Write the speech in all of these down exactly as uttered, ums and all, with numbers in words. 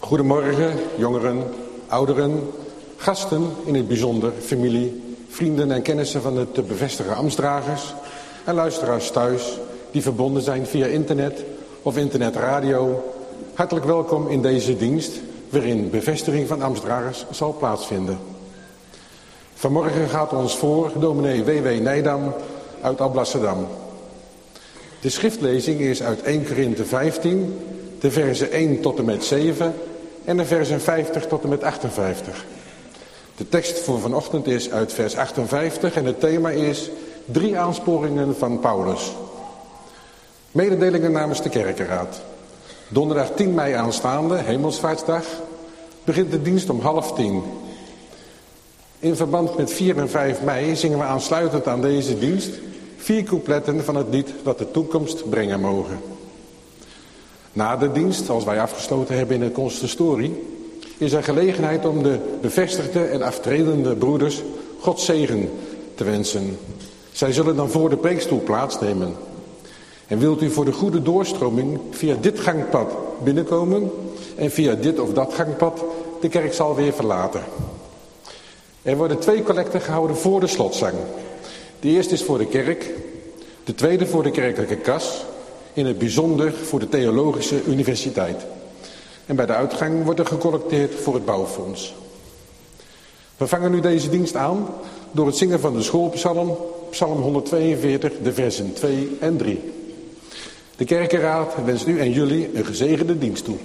Goedemorgen, jongeren, ouderen, gasten, in het bijzonder familie, vrienden en kennissen van de te bevestigen ambtsdragers en luisteraars thuis die verbonden zijn via internet of internetradio. Hartelijk welkom in deze dienst waarin bevestiging van ambtsdragers zal plaatsvinden. Vanmorgen gaat ons voor dominee W W Nijdam uit Alblasserdam. De schriftlezing is uit eerste Korinthe vijftien, de versen één tot en met zeven en de versen vijftig tot en met achtenvijftig. De tekst voor vanochtend is uit vers achtenvijftig en het thema is drie aansporingen van Paulus. Mededelingen namens de kerkenraad. Donderdag tien mei aanstaande, Hemelsvaartsdag, begint de dienst om half tien. In verband met vier en vijf mei zingen we aansluitend aan deze dienst vier coupletten van het lied dat de toekomst brengen mogen. Na de dienst, als wij afgesloten hebben in het consistorie, is er gelegenheid om de bevestigde en aftredende broeders Gods zegen te wensen. Zij zullen dan voor de preekstoel plaatsnemen. En wilt u voor de goede doorstroming via dit gangpad binnenkomen en via dit of dat gangpad de kerkzaal weer verlaten. Er worden twee collecten gehouden voor de slotzang. De eerste is voor de kerk, de tweede voor de kerkelijke kas, in het bijzonder voor de Theologische Universiteit. En bij de uitgang wordt er gecollecteerd voor het bouwfonds. We vangen nu deze dienst aan door het zingen van de schoolpsalm, psalm honderdtweeënveertig, de versen twee en drie. De kerkenraad wenst u en jullie een gezegende dienst toe.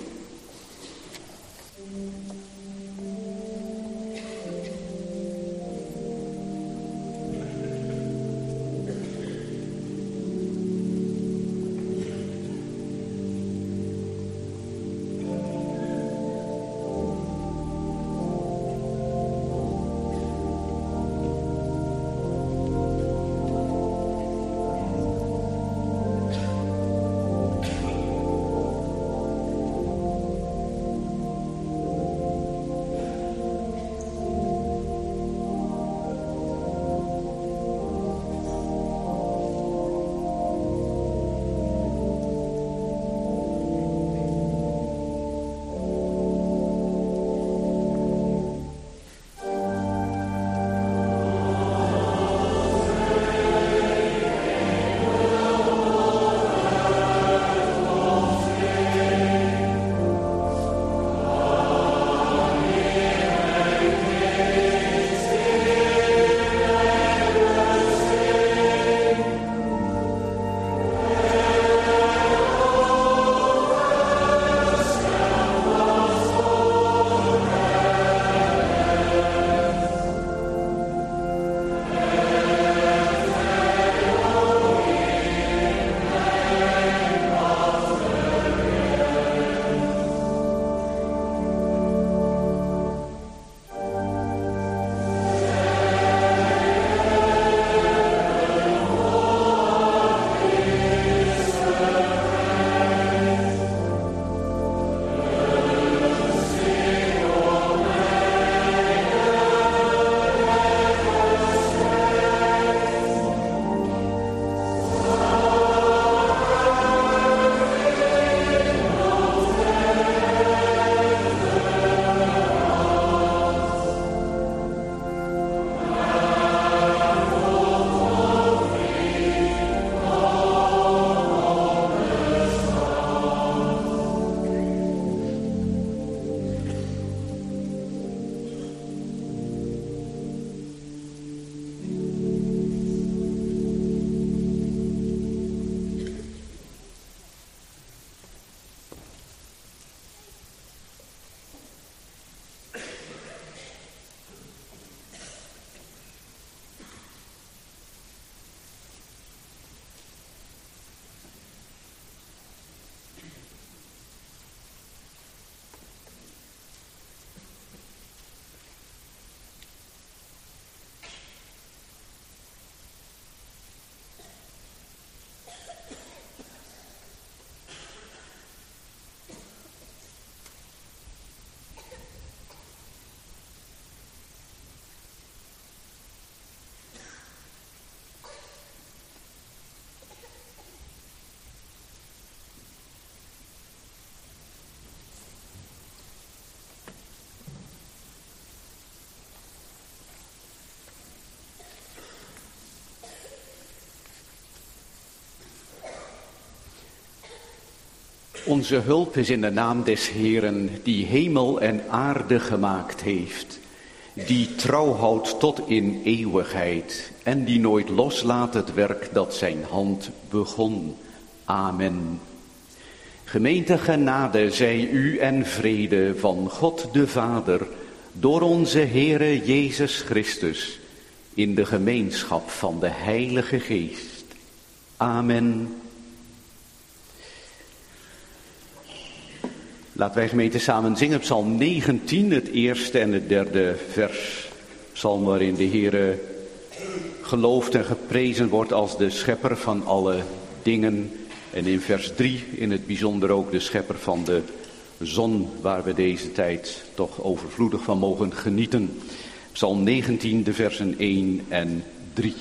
Onze hulp is in de naam des Heeren, die hemel en aarde gemaakt heeft, die trouw houdt tot in eeuwigheid en die nooit loslaat het werk dat zijn hand begon. Amen. Gemeente, genade zij u en vrede van God de Vader, door onze Heere Jezus Christus, in de gemeenschap van de Heilige Geest. Amen. Laten wij, gemeente, samen zingen psalm negentien, het eerste en het derde vers. Psalm waarin de Heere geloofd en geprezen wordt als de schepper van alle dingen. En in vers drie in het bijzonder ook de schepper van de zon, waar we deze tijd toch overvloedig van mogen genieten. Psalm negentien, de versen één en drie.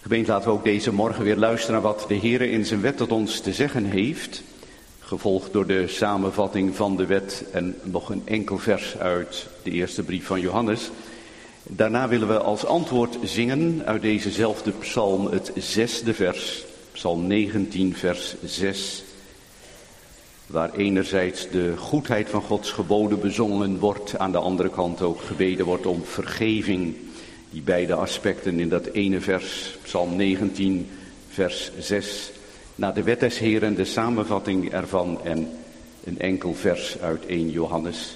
Gemeente, laten we ook deze morgen weer luisteren naar wat de Heer in zijn wet tot ons te zeggen heeft. Gevolgd door de samenvatting van de wet en nog een enkel vers uit de eerste brief van Johannes. Daarna willen we als antwoord zingen uit dezezelfde psalm het zesde vers, psalm negentien vers zes. Waar enerzijds de goedheid van Gods geboden bezongen wordt, aan de andere kant ook gebeden wordt om vergeving. Die beide aspecten in dat ene vers, psalm negentien vers zes. Na de wet des Heeren, de samenvatting ervan en een enkel vers uit eerste Johannes.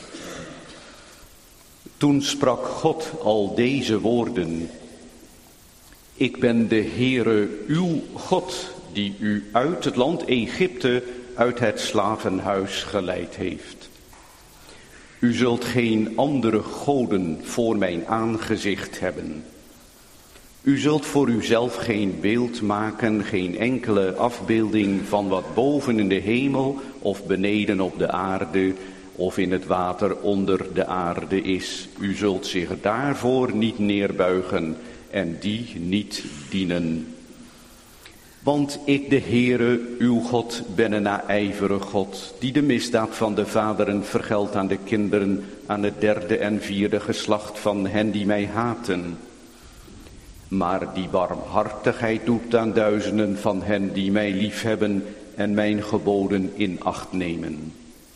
Toen sprak God al deze woorden. Ik ben de Heere uw God, die u uit het land Egypte, uit het slavenhuis geleid heeft. U zult geen andere goden voor mijn aangezicht hebben. U zult voor uzelf geen beeld maken, geen enkele afbeelding van wat boven in de hemel of beneden op de aarde of in het water onder de aarde is. U zult zich daarvoor niet neerbuigen en die niet dienen. Want ik, de Heere, uw God, ben een naijvere God, die de misdaad van de vaderen vergeldt aan de kinderen, aan het derde en vierde geslacht van hen die mij haten. Maar die barmhartigheid doet aan duizenden van hen die mij liefhebben en mijn geboden in acht nemen.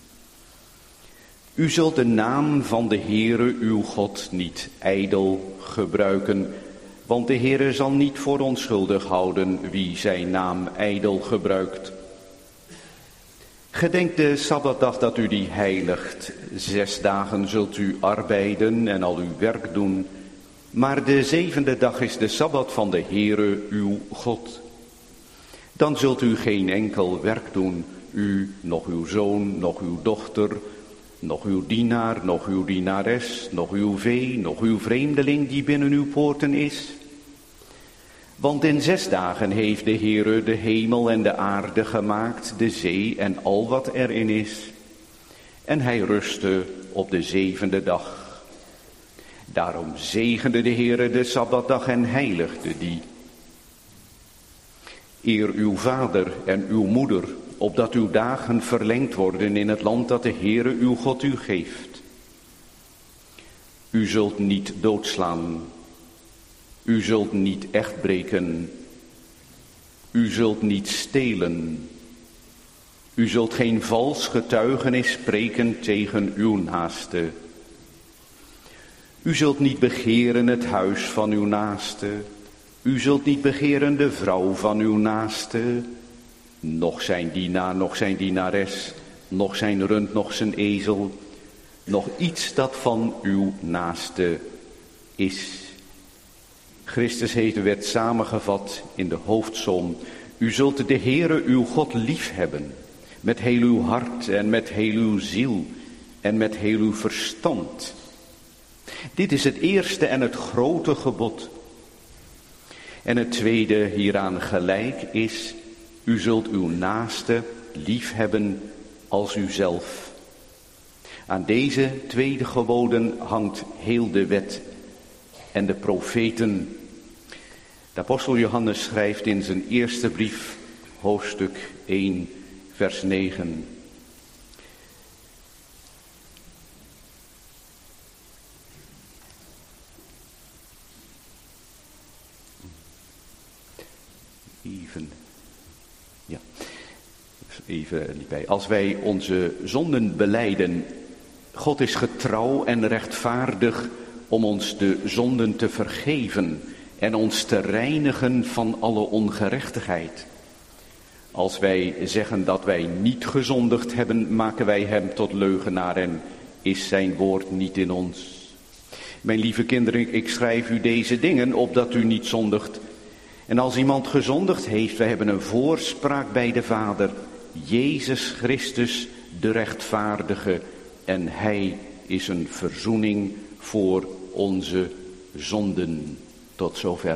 U zult de naam van de Heere, uw God, niet ijdel gebruiken, want de Heere zal niet voor onschuldig houden wie zijn naam ijdel gebruikt. Gedenk de Sabbatdag dat u die heiligt. Zes dagen zult u arbeiden en al uw werk doen. Maar de zevende dag is de Sabbat van de Heere uw God. Dan zult u geen enkel werk doen, u, nog uw zoon, nog uw dochter, nog uw dienaar, nog uw dienares, nog uw vee, nog uw vreemdeling die binnen uw poorten is. Want in zes dagen heeft de Heere de hemel en de aarde gemaakt, de zee en al wat erin is. En hij rustte op de zevende dag. Daarom zegende de Heere de Sabbatdag en heiligde die. Eer uw vader en uw moeder, opdat uw dagen verlengd worden in het land dat de Heere uw God u geeft. U zult niet doodslaan. U zult niet echt breken. U zult niet stelen. U zult geen vals getuigenis spreken tegen uw naaste. U zult niet begeren het huis van uw naaste. U zult niet begeren de vrouw van uw naaste. Nog zijn dienaar, nog zijn dienares, nog zijn rund, nog zijn ezel. Nog iets dat van uw naaste is. Christus heeft de wet samengevat in de hoofdsom. U zult de Heere uw God lief hebben. Met heel uw hart en met heel uw ziel en met heel uw verstand. Dit is het eerste en het grote gebod. En het tweede hieraan gelijk is, u zult uw naaste lief hebben als uzelf. Aan deze tweede geboden hangt heel de wet en de profeten. De apostel Johannes schrijft in zijn eerste brief, hoofdstuk één, vers negen. Even, ja, even niet bij. Als wij onze zonden belijden, God is getrouw en rechtvaardig om ons de zonden te vergeven en ons te reinigen van alle ongerechtigheid. Als wij zeggen dat wij niet gezondigd hebben, maken wij hem tot leugenaar en is zijn woord niet in ons. Mijn lieve kinderen, ik schrijf u deze dingen opdat u niet zondigt. En als iemand gezondigd heeft, wij hebben een voorspraak bij de Vader, Jezus Christus, de rechtvaardige, en hij is een verzoening voor onze zonden. Tot zover.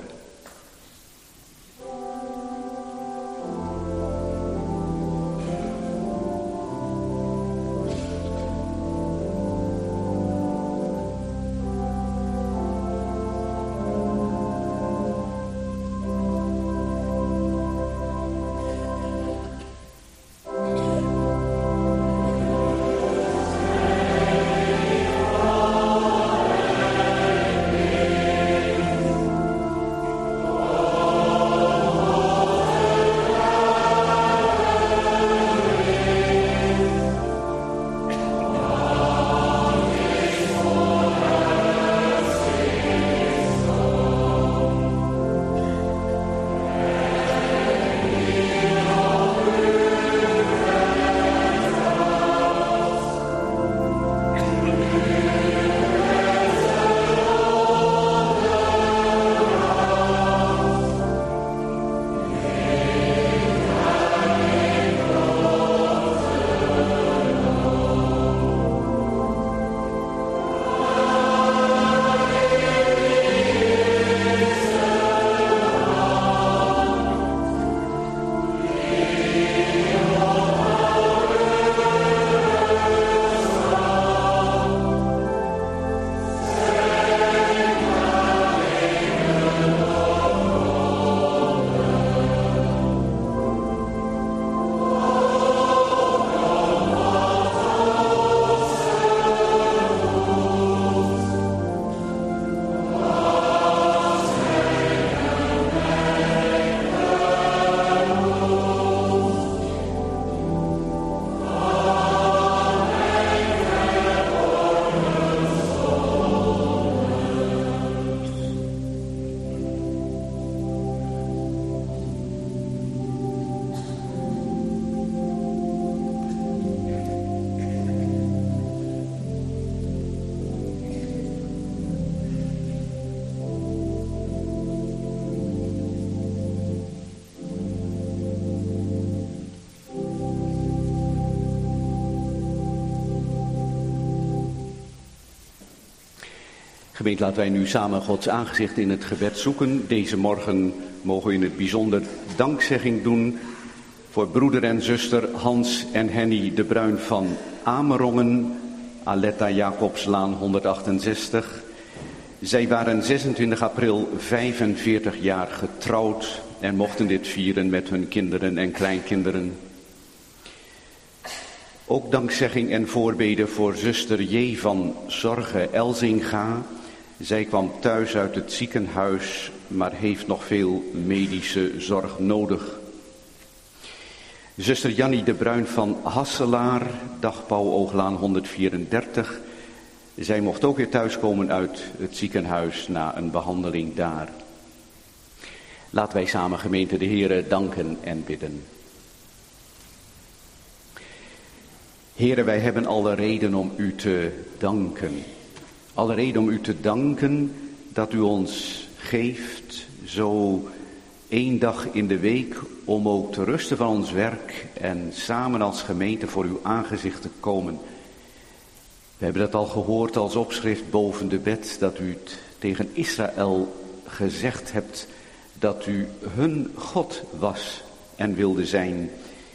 Gemeente, laten wij nu samen Gods aangezicht in het gebed zoeken. Deze morgen mogen we in het bijzonder dankzegging doen voor broeder en zuster Hans en Henny de Bruin van Amerongen, Aletta Jacobslaan honderdachtenzestig. Zij waren zesentwintig april vijfenveertig jaar getrouwd en mochten dit vieren met hun kinderen en kleinkinderen. Ook dankzegging en voorbeden voor zuster J. van Zorge Elzinga. Zij kwam thuis uit het ziekenhuis, maar heeft nog veel medische zorg nodig. Zuster Jannie de Bruin van Hasselaar, dag Pauw Ooglaan honderdvierendertig. Zij mocht ook weer thuiskomen uit het ziekenhuis na een behandeling daar. Laten wij samen, gemeente, de Heere danken en bidden. Heere, wij hebben alle reden om u te danken. Alle reden om u te danken dat u ons geeft zo één dag in de week om ook te rusten van ons werk en samen als gemeente voor uw aangezicht te komen. We hebben dat al gehoord als opschrift boven de bed, dat u het tegen Israël gezegd hebt dat u hun God was en wilde zijn.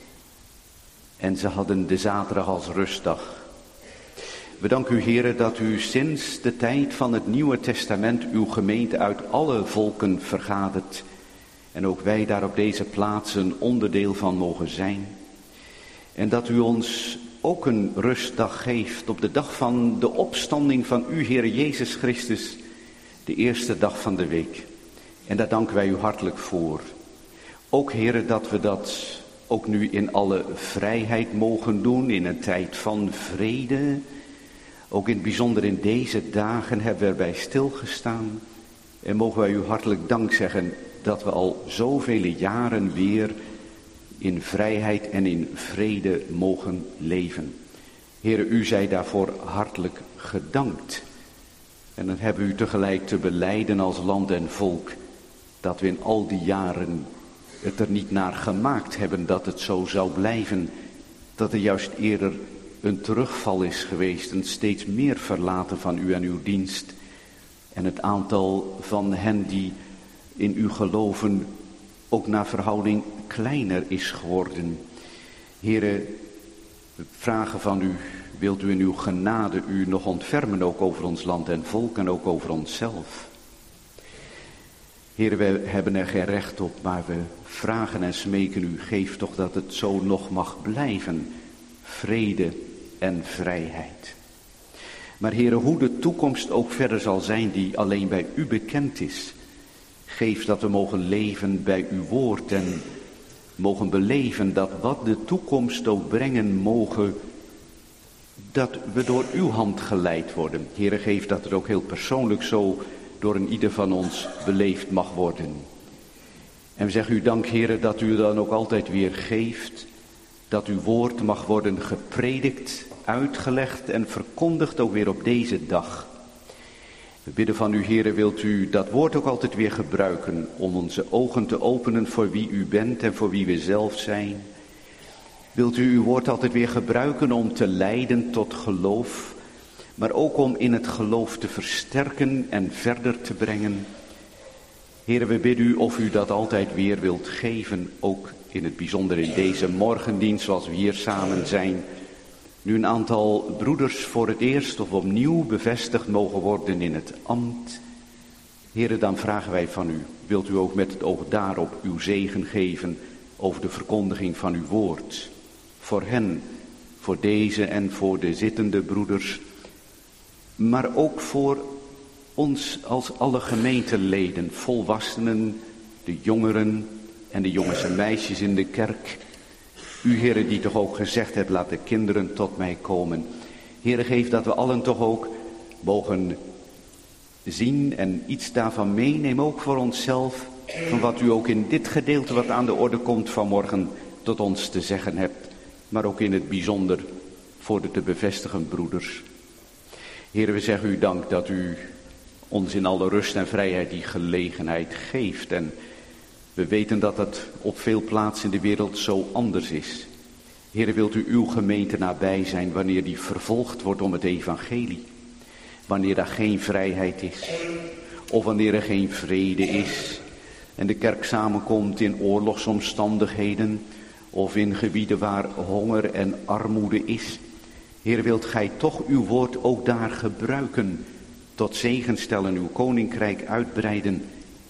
En ze hadden de zaterdag als rustdag. We danken u, Heere, dat u sinds de tijd van het Nieuwe Testament uw gemeente uit alle volken vergadert. En ook wij daar op deze plaats een onderdeel van mogen zijn. En dat u ons ook een rustdag geeft op de dag van de opstanding van u, Heere Jezus Christus, de eerste dag van de week. En daar danken wij u hartelijk voor. Ook, Heere, dat we dat ook nu in alle vrijheid mogen doen, in een tijd van vrede. Ook in het bijzonder in deze dagen hebben we erbij stilgestaan. En mogen wij u hartelijk dank zeggen dat we al zoveel jaren weer in vrijheid en in vrede mogen leven. Heere, u zij daarvoor hartelijk gedankt. En dan hebben we u tegelijk te belijden als land en volk dat we in al die jaren het er niet naar gemaakt hebben dat het zo zou blijven. Dat er juist eerder een terugval is geweest, een steeds meer verlaten van u en uw dienst. En het aantal van hen die in u geloven ook naar verhouding kleiner is geworden. Heere, we vragen van u, wilt u in uw genade u nog ontfermen ook over ons land en volk en ook over onszelf. Heere, we hebben er geen recht op, maar we vragen en smeken u, geef toch dat het zo nog mag blijven. Vrede en vrijheid. Maar Heere, hoe de toekomst ook verder zal zijn die alleen bij u bekend is. Geef dat we mogen leven bij uw woord en mogen beleven dat wat de toekomst ook brengen mogen, dat we door uw hand geleid worden. Heere, geef dat het ook heel persoonlijk zo door een ieder van ons beleefd mag worden. En we zeggen u dank, Heere, dat u dan ook altijd weer geeft, dat uw woord mag worden gepredikt, uitgelegd en verkondigd ook weer op deze dag. We bidden van u, Heere, wilt u dat woord ook altijd weer gebruiken om onze ogen te openen voor wie u bent en voor wie we zelf zijn. Wilt u uw woord altijd weer gebruiken om te leiden tot geloof, maar ook om in het geloof te versterken en verder te brengen. Heere, we bidden u of u dat altijd weer wilt geven, ook in het bijzonder in deze morgendienst zoals we hier samen zijn. Nu een aantal broeders voor het eerst of opnieuw bevestigd mogen worden in het ambt. Heere, dan vragen wij van u, wilt u ook met het oog daarop uw zegen geven over de verkondiging van uw woord. Voor hen, voor deze en voor de zittende broeders, maar ook voor ons als alle gemeenteleden, volwassenen, de jongeren en de jongens en meisjes in de kerk. U, Heere, die toch ook gezegd hebt, laat de kinderen tot mij komen. Heere, geef dat we allen toch ook mogen zien en iets daarvan meenemen, ook voor onszelf, van wat u ook in dit gedeelte wat aan de orde komt vanmorgen tot ons te zeggen hebt, maar ook in het bijzonder voor de te bevestigen broeders. Heere, we zeggen u dank dat u ons in alle rust en vrijheid die gelegenheid geeft. En we weten dat het op veel plaatsen in de wereld zo anders is. Heere, wilt u uw gemeente nabij zijn wanneer die vervolgd wordt om het evangelie. wanneer er geen vrijheid is. Of wanneer er geen vrede is. En de kerk samenkomt in oorlogsomstandigheden. Of in gebieden waar honger en armoede is. Heer, wilt gij toch uw woord ook daar gebruiken. Tot zegen stellen, uw koninkrijk uitbreiden.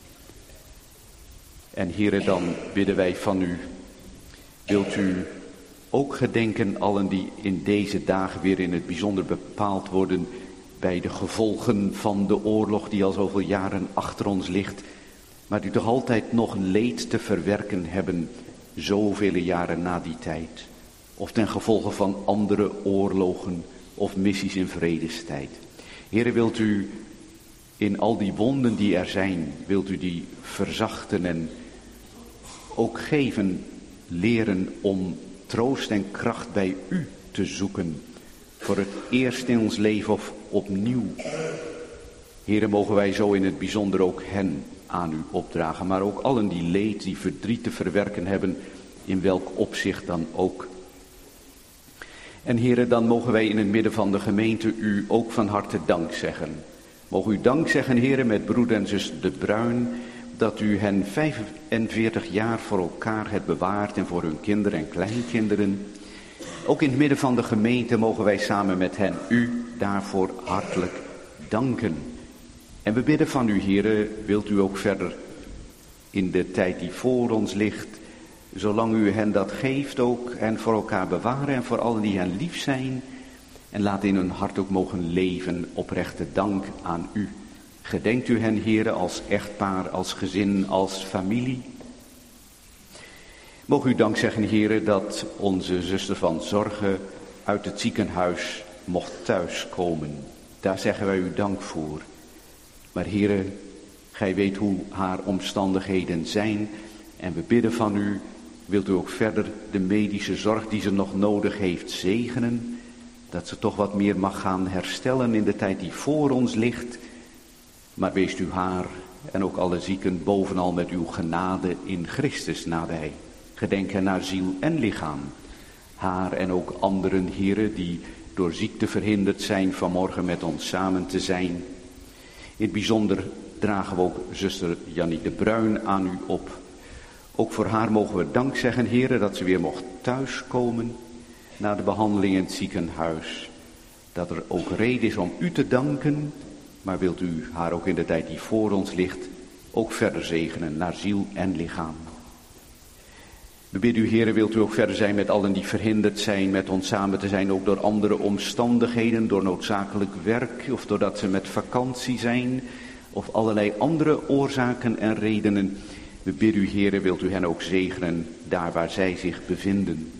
En Heere, dan bidden wij van u. Wilt u ook gedenken allen die in deze dagen weer in het bijzonder bepaald worden bij de gevolgen van de oorlog die al zoveel jaren achter ons ligt, maar die toch altijd nog leed te verwerken hebben, zoveel jaren na die tijd. Of ten gevolge van andere oorlogen of missies in vredestijd. Heere, wilt u in al die wonden die er zijn, wilt u die verzachten en ook geven, leren om troost en kracht bij u te zoeken. Voor het eerst in ons leven of opnieuw. Heere, mogen wij zo in het bijzonder ook hen aan u opdragen. Maar ook allen die leed, die verdriet te verwerken hebben, in welk opzicht dan ook. En Heere, dan mogen wij in het midden van de gemeente u ook van harte dank zeggen. Mogen u dank zeggen, Heere, met broeder en zus De Bruin, dat u hen vijfenveertig jaar voor elkaar hebt bewaard en voor hun kinderen en kleinkinderen. Ook in het midden van de gemeente mogen wij samen met hen u daarvoor hartelijk danken. En we bidden van u, Heere, wilt u ook verder in de tijd die voor ons ligt, zolang u hen dat geeft ook, en voor elkaar bewaren en voor allen die hen lief zijn. En laat in hun hart ook mogen leven oprechte dank aan u. Gedenkt u hen, Heere, als echtpaar, als gezin, als familie. Mogen u dank zeggen, Heere, dat onze zuster van Zorgen uit het ziekenhuis mocht thuiskomen. Daar zeggen wij u dank voor. Maar Heere, gij weet hoe haar omstandigheden zijn. En we bidden van u, wilt u ook verder de medische zorg die ze nog nodig heeft zegenen. Dat ze toch wat meer mag gaan herstellen in de tijd die voor ons ligt. Maar weest u haar en ook alle zieken bovenal met uw genade in Christus nabij. Gedenk hen naar ziel en lichaam. Haar en ook anderen, Heere, die door ziekte verhinderd zijn vanmorgen met ons samen te zijn. In het bijzonder dragen we ook zuster Jannie De Bruin aan u op. Ook voor haar mogen we dank zeggen, Heere, dat ze weer mocht thuiskomen na de behandeling in het ziekenhuis. Dat er ook reden is om u te danken, maar wilt u haar ook in de tijd die voor ons ligt ook verder zegenen naar ziel en lichaam. We bidden u, Heere, wilt u ook verder zijn met allen die verhinderd zijn met ons samen te zijn, ook door andere omstandigheden, door noodzakelijk werk of doordat ze met vakantie zijn of allerlei andere oorzaken en redenen. We bidden u, Heere, wilt u hen ook zegenen daar waar zij zich bevinden.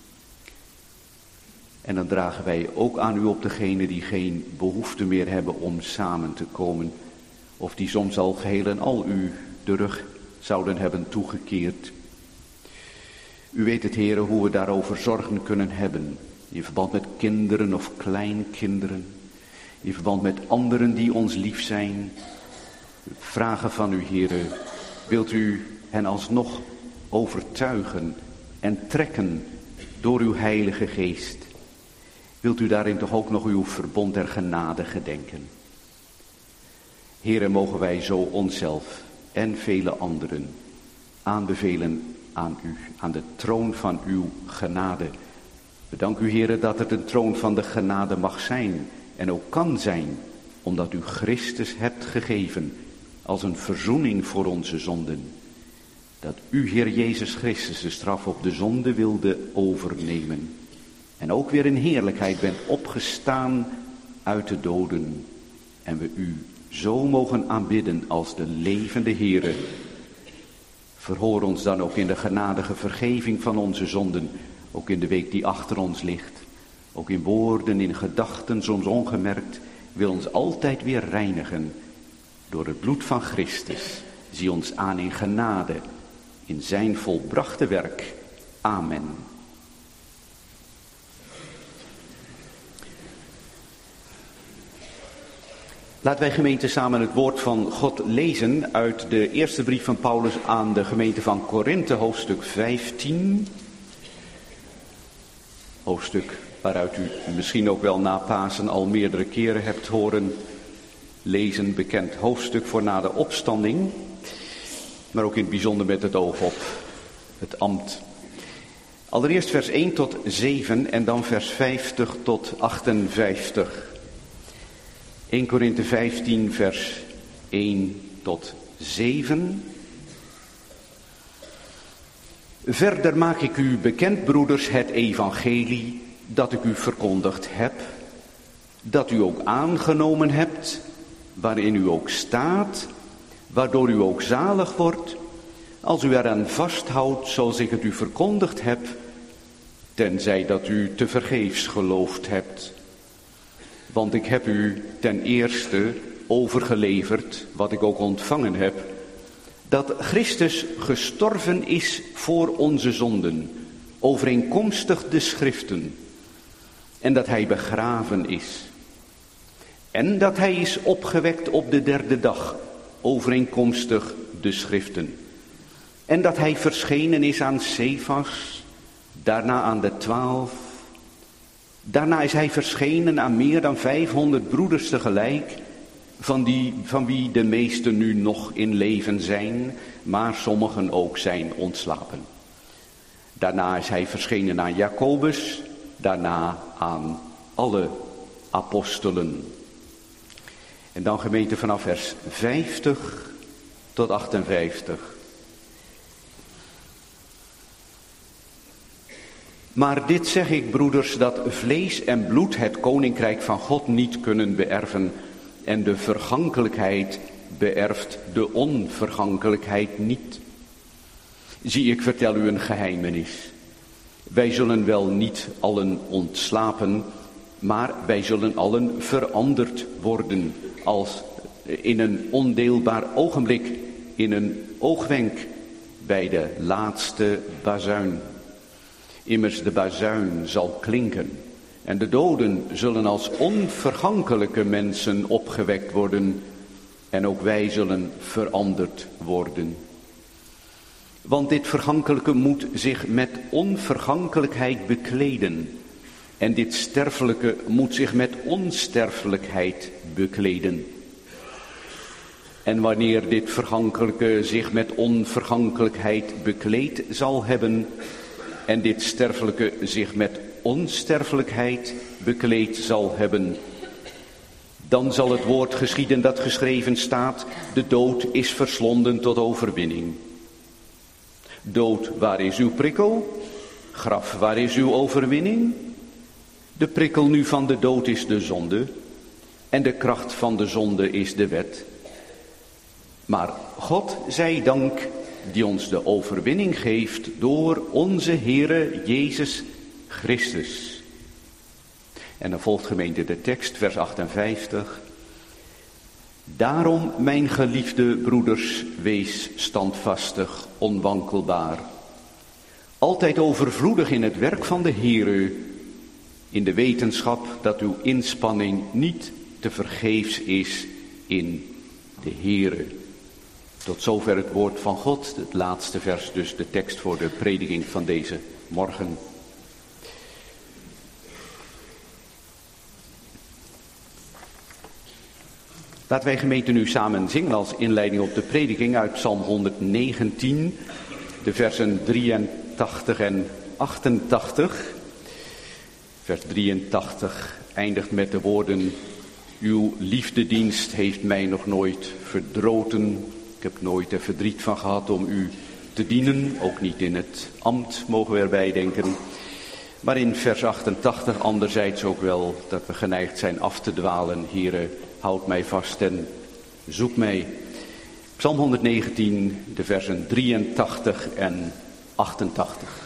En dan dragen wij ook aan u op degenen die geen behoefte meer hebben om samen te komen. Of die soms al geheel en al u de rug zouden hebben toegekeerd. U weet het, Heere, hoe we daarover zorgen kunnen hebben. In verband met kinderen of kleinkinderen. In verband met anderen die ons lief zijn. Vragen van u, Heere, wilt u hen alsnog overtuigen en trekken door uw Heilige Geest. Wilt u daarin toch ook nog uw verbond der genade gedenken. Heere, mogen wij zo onszelf en vele anderen aanbevelen aan u, aan de troon van uw genade. Bedank u, Heere, dat het een troon van de genade mag zijn en ook kan zijn, omdat u Christus hebt gegeven als een verzoening voor onze zonden. Dat u, Heer Jezus Christus, de straf op de zonde wilde overnemen. En ook weer in heerlijkheid bent opgestaan uit de doden. En we u zo mogen aanbidden als de levende Heere. Verhoor ons dan ook in de genadige vergeving van onze zonden. Ook in de week die achter ons ligt. Ook in woorden, in gedachten, soms ongemerkt. Wil ons altijd weer reinigen. Door het bloed van Christus. Zie ons aan in genade. In zijn volbrachte werk. Amen. Laten wij gemeente samen het woord van God lezen uit de eerste brief van Paulus aan de gemeente van Korinthe, hoofdstuk vijftien. Hoofdstuk waaruit u misschien ook wel na Pasen al meerdere keren hebt horen lezen. Bekend hoofdstuk voor na de opstanding. Maar ook in het bijzonder met het oog op het ambt. Allereerst vers één tot zeven en dan vers vijftig tot achtenvijftig. eerste Korinthe vijftien vers één tot zeven. Verder maak ik u bekend, broeders, het evangelie dat ik u verkondigd heb, dat u ook aangenomen hebt, waarin u ook staat, waardoor u ook zalig wordt, als u eraan vasthoudt zoals ik het u verkondigd heb, tenzij dat u tevergeefs geloofd hebt. Want ik heb u ten eerste overgeleverd, wat ik ook ontvangen heb, dat Christus gestorven is voor onze zonden, overeenkomstig de schriften, en dat hij begraven is. En dat hij is opgewekt op de derde dag, overeenkomstig de schriften. En dat hij verschenen is aan Cephas, daarna aan de twaalf. Daarna is hij verschenen aan meer dan vijfhonderd broeders tegelijk, van, die, van wie de meesten nu nog in leven zijn, maar sommigen ook zijn ontslapen. Daarna is hij verschenen aan Jacobus, daarna aan alle apostelen. En dan gemeente vanaf vers vijftig tot achtenvijftig. Maar dit zeg ik, broeders, dat vlees en bloed het koninkrijk van God niet kunnen beërven, en de vergankelijkheid beërft de onvergankelijkheid niet. Zie, ik vertel u een geheimenis. Wij zullen wel niet allen ontslapen, maar wij zullen allen veranderd worden, als in een ondeelbaar ogenblik, in een oogwenk, bij de laatste bazuin. Immers de bazuin zal klinken en de doden zullen als onvergankelijke mensen opgewekt worden en ook wij zullen veranderd worden. Want dit vergankelijke moet zich met onvergankelijkheid bekleden en dit sterfelijke moet zich met onsterfelijkheid bekleden. En wanneer dit vergankelijke zich met onvergankelijkheid bekleed zal hebben en dit sterfelijke zich met onsterfelijkheid bekleed zal hebben, dan zal het woord geschieden dat geschreven staat: de dood is verslonden tot overwinning. Dood, waar is uw prikkel? Graf, waar is uw overwinning? De prikkel nu van de dood is de zonde en de kracht van de zonde is de wet. Maar God zij dank die ons de overwinning geeft door onze Heere Jezus Christus. En dan volgt gemeente de tekst, vers achtenvijftig. Daarom, mijn geliefde broeders, wees standvastig, onwankelbaar. Altijd overvloedig in het werk van de Heere, in de wetenschap dat uw inspanning niet te vergeefs is in de Heere. Tot zover het woord van God, het laatste vers, dus de tekst voor de prediking van deze morgen. Laten wij gemeente nu samen zingen als inleiding op de prediking uit Psalm honderdnegentien, de versen drieëntachtig en achtentachtig. Vers drieëntachtig eindigt met de woorden: uw liefdedienst heeft mij nog nooit verdroten. Ik heb nooit er verdriet van gehad om u te dienen, ook niet in het ambt, mogen we erbij denken. Maar in vers achtentachtig anderzijds ook wel dat we geneigd zijn af te dwalen. Heere, houd mij vast en zoek mij. Psalm honderdnegentien, de versen drieëntachtig en achtentachtig.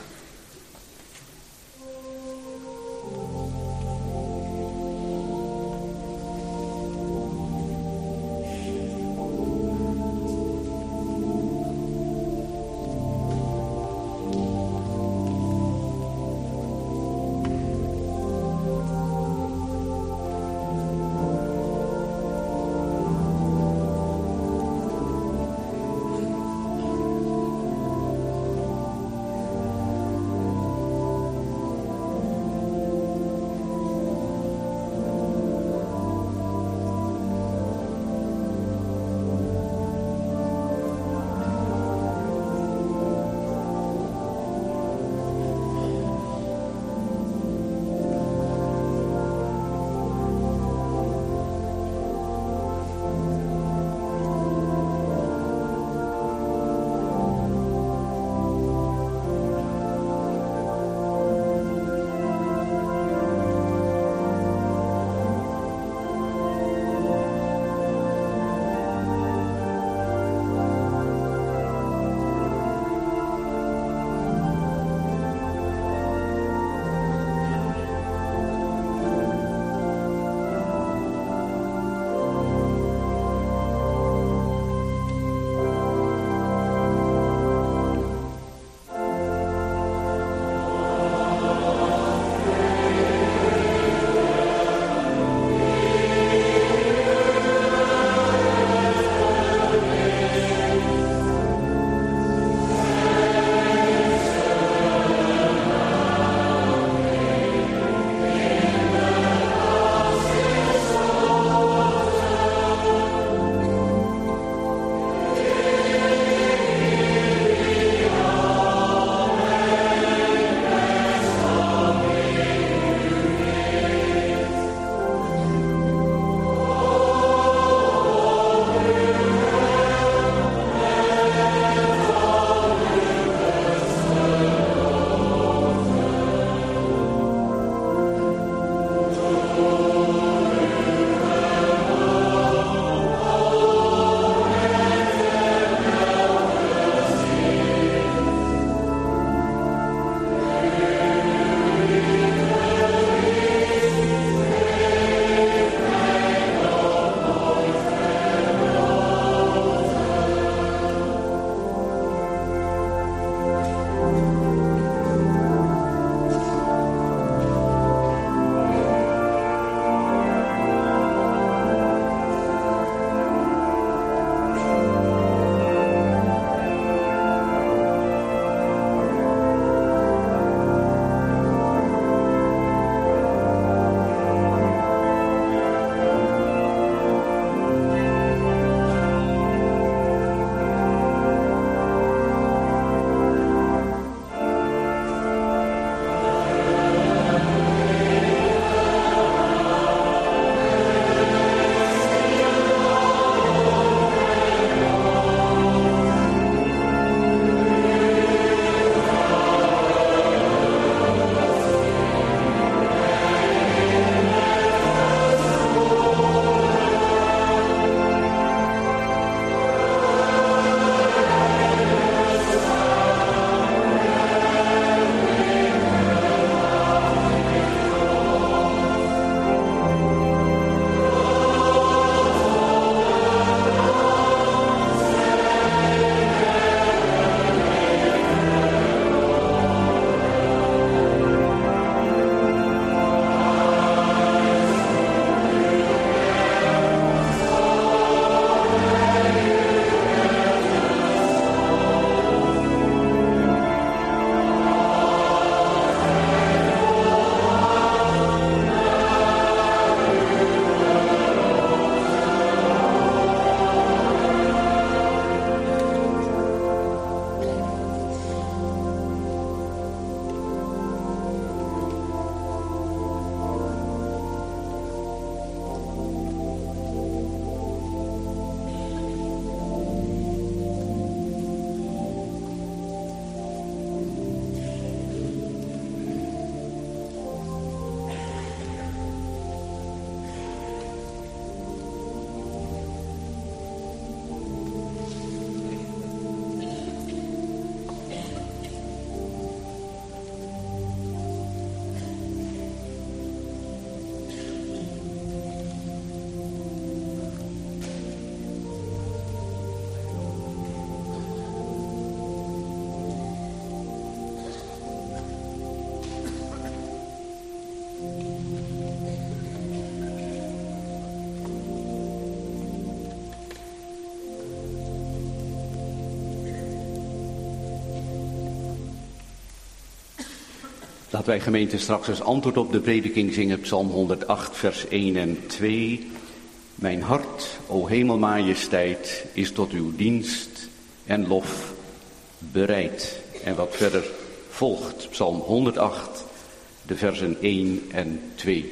Laten wij gemeente straks als antwoord op de prediking zingen Psalm honderdacht vers één en twee. Mijn hart, o hemelmajesteit, is tot uw dienst en lof bereid. En wat verder volgt, Psalm honderdacht, de versen één en twee.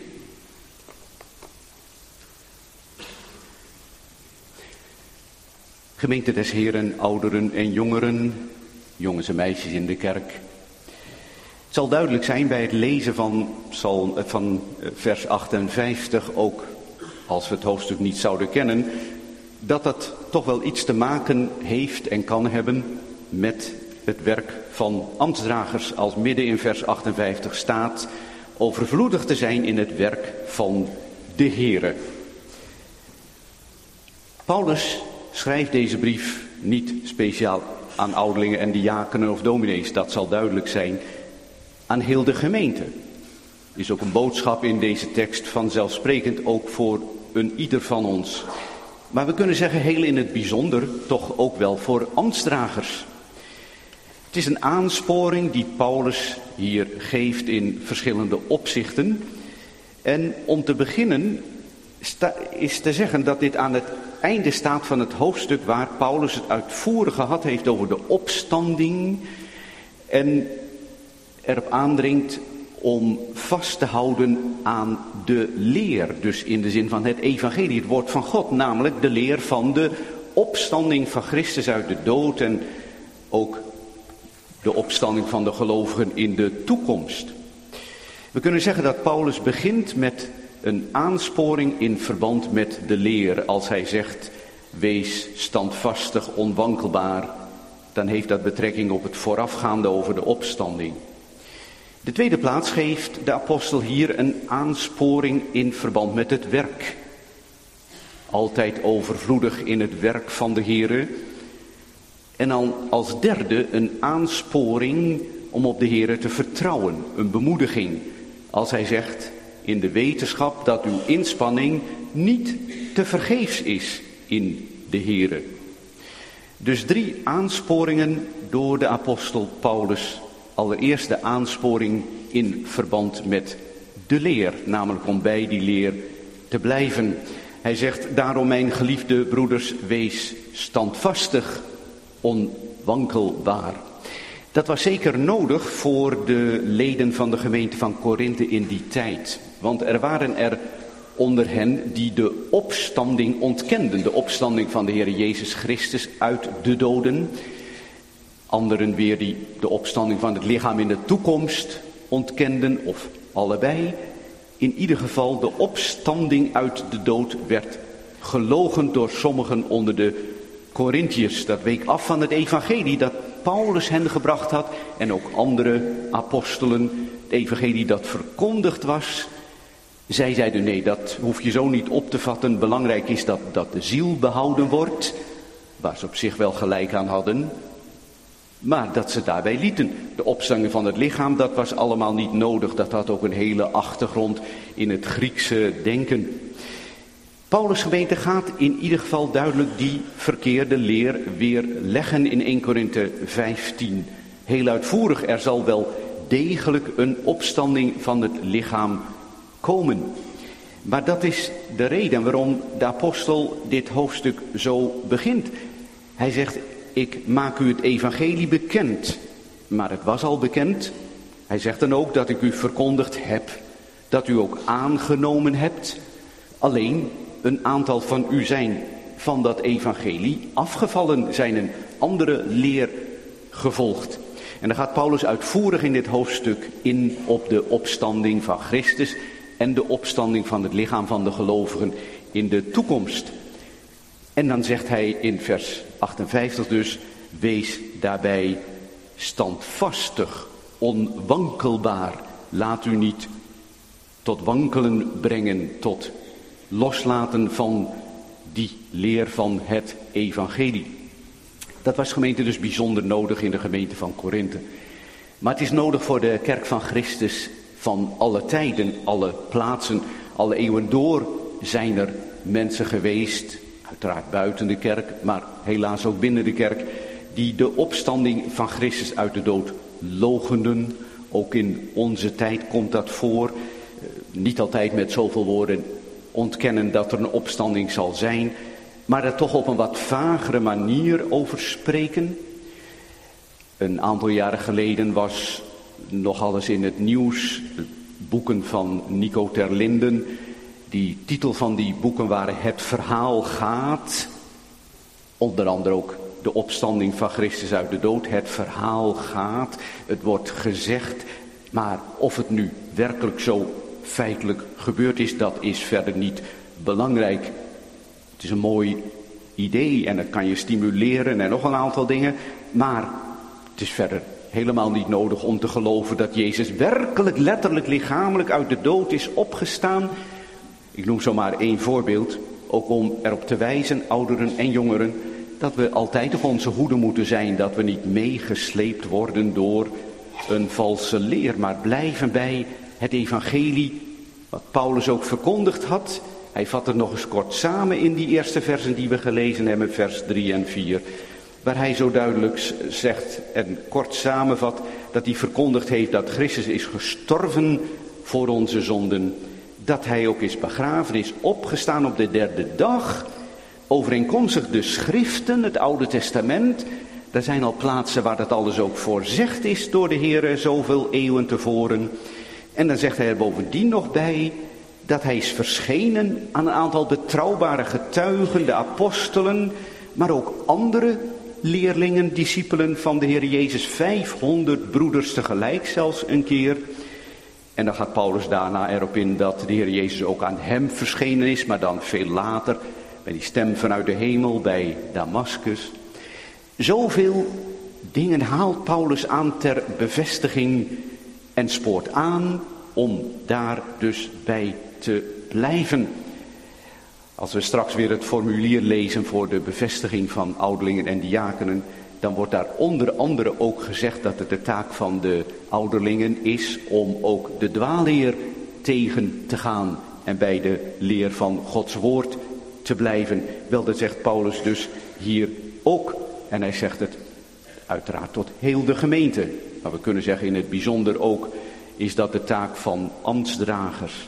Gemeente des Heren, ouderen en jongeren, jongens en meisjes in de kerk. Het zal duidelijk zijn bij het lezen van, psalm, van vers achtenvijftig, ook als we het hoofdstuk niet zouden kennen, dat dat toch wel iets te maken heeft en kan hebben met het werk van ambtsdragers, als midden in vers achtenvijftig staat, overvloedig te zijn in het werk van de Heere. Paulus schrijft deze brief niet speciaal aan ouderlingen en diakenen of dominees, dat zal duidelijk zijn, aan heel de gemeente. Is ook een boodschap in deze tekst vanzelfsprekend ook voor een ieder van ons. Maar we kunnen zeggen heel in het bijzonder toch ook wel voor ambtsdragers. Het is een aansporing die Paulus hier geeft in verschillende opzichten. En om te beginnen is te zeggen dat dit aan het einde staat van het hoofdstuk waar Paulus het uitvoerig gehad heeft over de opstanding en erop aandringt om vast te houden aan de leer. Dus in de zin van het evangelie, het woord van God, namelijk de leer van de opstanding van Christus uit de dood en ook de opstanding van de gelovigen in de toekomst. We kunnen zeggen dat Paulus begint met een aansporing in verband met de leer. Als hij zegt, wees standvastig, onwankelbaar, dan heeft dat betrekking op het voorafgaande over de opstanding. De tweede plaats geeft de apostel hier een aansporing in verband met het werk. Altijd overvloedig in het werk van de Heere. En dan als derde een aansporing om op de Heere te vertrouwen, een bemoediging. Als hij zegt, in de wetenschap dat uw inspanning niet te vergeefs is in de Heere. Dus drie aansporingen door de apostel Paulus. Allereerst de aansporing in verband met de leer, namelijk om bij die leer te blijven. Hij zegt, daarom mijn geliefde broeders, wees standvastig, onwankelbaar. Dat was zeker nodig voor de leden van de gemeente van Korinthe in die tijd. Want er waren er onder hen die de opstanding ontkenden. De opstanding van de Heer Jezus Christus uit de doden. Anderen weer die de opstanding van het lichaam in de toekomst ontkenden, of allebei. In ieder geval, de opstanding uit de dood werd gelogen door sommigen onder de Korinthiërs. Dat week af van het evangelie dat Paulus hen gebracht had en ook andere apostelen. Het evangelie dat verkondigd was. Zij zeiden, nee, dat hoef je zo niet op te vatten. Belangrijk is dat, dat de ziel behouden wordt, waar ze op zich wel gelijk aan hadden. Maar dat ze daarbij lieten. De opstanding van het lichaam, dat was allemaal niet nodig. Dat had ook een hele achtergrond in het Griekse denken. Paulus' gemeente gaat in ieder geval duidelijk die verkeerde leer weer leggen in eerste Korinthe vijftien. Heel uitvoerig, er zal wel degelijk een opstanding van het lichaam komen. Maar dat is de reden waarom de apostel dit hoofdstuk zo begint. Hij zegt, ik maak u het evangelie bekend. Maar het was al bekend. Hij zegt dan ook dat ik u verkondigd heb. Dat u ook aangenomen hebt. Alleen een aantal van u zijn van dat evangelie afgevallen, zijn een andere leer gevolgd. En dan gaat Paulus uitvoerig in dit hoofdstuk in op de opstanding van Christus en de opstanding van het lichaam van de gelovigen in de toekomst. En dan zegt hij in vers achtenvijftig dus, wees daarbij standvastig, onwankelbaar. Laat u niet tot wankelen brengen, tot loslaten van die leer van het evangelie. Dat was gemeente dus bijzonder nodig in de gemeente van Korinthe. Maar het is nodig voor de kerk van Christus van alle tijden, alle plaatsen, alle eeuwen door zijn er mensen geweest, uiteraard buiten de kerk, maar helaas ook binnen de kerk, die de opstanding van Christus uit de dood loochenden Ook in onze tijd komt dat voor. Niet altijd met zoveel woorden ontkennen dat er een opstanding zal zijn, maar er toch op een wat vagere manier over spreken. Een aantal jaren geleden was nogal eens in het nieuws boeken van Nico ter Linden. Die titel van die boeken waren Het verhaal gaat. Onder andere ook de opstanding van Christus uit de dood. Het verhaal gaat. Het wordt gezegd. Maar of het nu werkelijk zo feitelijk gebeurd is, dat is verder niet belangrijk. Het is een mooi idee en dat kan je stimuleren en nog een aantal dingen. Maar het is verder helemaal niet nodig om te geloven dat Jezus werkelijk letterlijk lichamelijk uit de dood is opgestaan. Ik noem zomaar één voorbeeld, ook om erop te wijzen, ouderen en jongeren, dat we altijd op onze hoede moeten zijn, dat we niet meegesleept worden door een valse leer, maar blijven bij het evangelie, wat Paulus ook verkondigd had. Hij vat het nog eens kort samen in die eerste versen die we gelezen hebben, vers drie en vier. Waar hij zo duidelijk zegt en kort samenvat dat hij verkondigd heeft dat Christus is gestorven voor onze zonden. Dat hij ook is begraven, is opgestaan op de derde dag. Overeenkomstig de schriften, het Oude Testament. Er zijn al plaatsen waar dat alles ook voorzegd is door de Heer zoveel eeuwen tevoren. En dan zegt hij er bovendien nog bij dat hij is verschenen aan een aantal betrouwbare getuigen, de apostelen, maar ook andere leerlingen, discipelen van de Heer Jezus, vijfhonderd broeders tegelijk zelfs een keer. En dan gaat Paulus daarna erop in dat de Heer Jezus ook aan hem verschenen is, maar dan veel later, bij die stem vanuit de hemel, bij Damaskus. Zoveel dingen haalt Paulus aan ter bevestiging en spoort aan om daar dus bij te blijven. Als we straks weer het formulier lezen voor de bevestiging van ouderlingen en diakenen, dan wordt daar onder andere ook gezegd dat het de taak van de ouderlingen is om ook de dwaalleer tegen te gaan en bij de leer van Gods woord te blijven. Wel, dat zegt Paulus dus hier ook. En hij zegt het uiteraard tot heel de gemeente. Maar we kunnen zeggen in het bijzonder ook is dat de taak van ambtsdragers.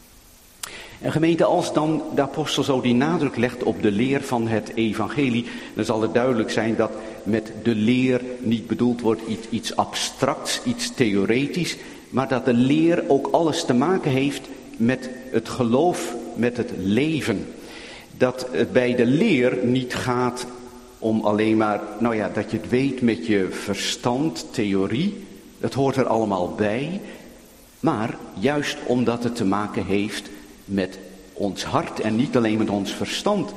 En gemeente, als dan de apostel zo die nadruk legt op de leer van het evangelie, dan zal het duidelijk zijn dat met de leer niet bedoeld wordt iets, iets abstracts, iets theoretisch, maar dat de leer ook alles te maken heeft met het geloof, met het leven. Dat het bij de leer niet gaat om alleen maar, nou ja, dat je het weet met je verstand, theorie, dat hoort er allemaal bij, maar juist omdat het te maken heeft met ons hart en niet alleen met ons verstand.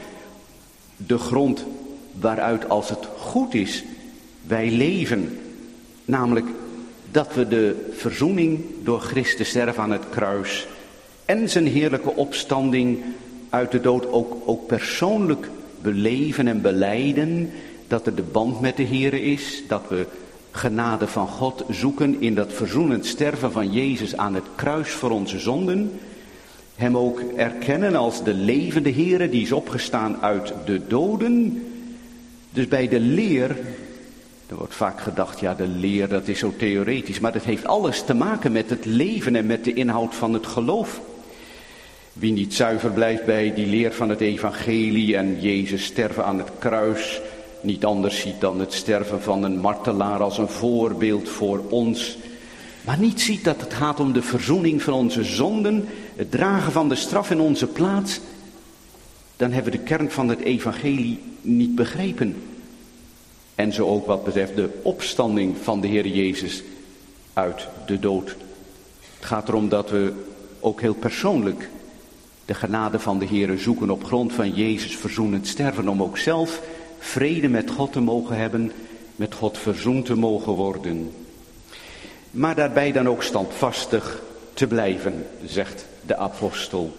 De grond waaruit, als het goed is, wij leven. Namelijk dat we de verzoening door Christus sterven aan het kruis en zijn heerlijke opstanding uit de dood ook, ook persoonlijk beleven en belijden. Dat er de band met de Heer is, dat we genade van God zoeken in dat verzoenend sterven van Jezus aan het kruis voor onze zonden. Hem ook erkennen als de levende Heere die is opgestaan uit de doden. Dus bij de leer, er wordt vaak gedacht, ja de leer dat is zo theoretisch. Maar dat heeft alles te maken met het leven en met de inhoud van het geloof. Wie niet zuiver blijft bij die leer van het evangelie en Jezus sterven aan het kruis, niet anders ziet dan het sterven van een martelaar als een voorbeeld voor ons. Maar niet ziet dat het gaat om de verzoening van onze zonden, het dragen van de straf in onze plaats, dan hebben we de kern van het evangelie niet begrepen. En zo ook wat betreft de opstanding van de Heer Jezus uit de dood. Het gaat erom dat we ook heel persoonlijk de genade van de Heer zoeken op grond van Jezus verzoenend sterven, om ook zelf vrede met God te mogen hebben, met God verzoend te mogen worden. Maar daarbij dan ook standvastig te blijven, zegt de apostel.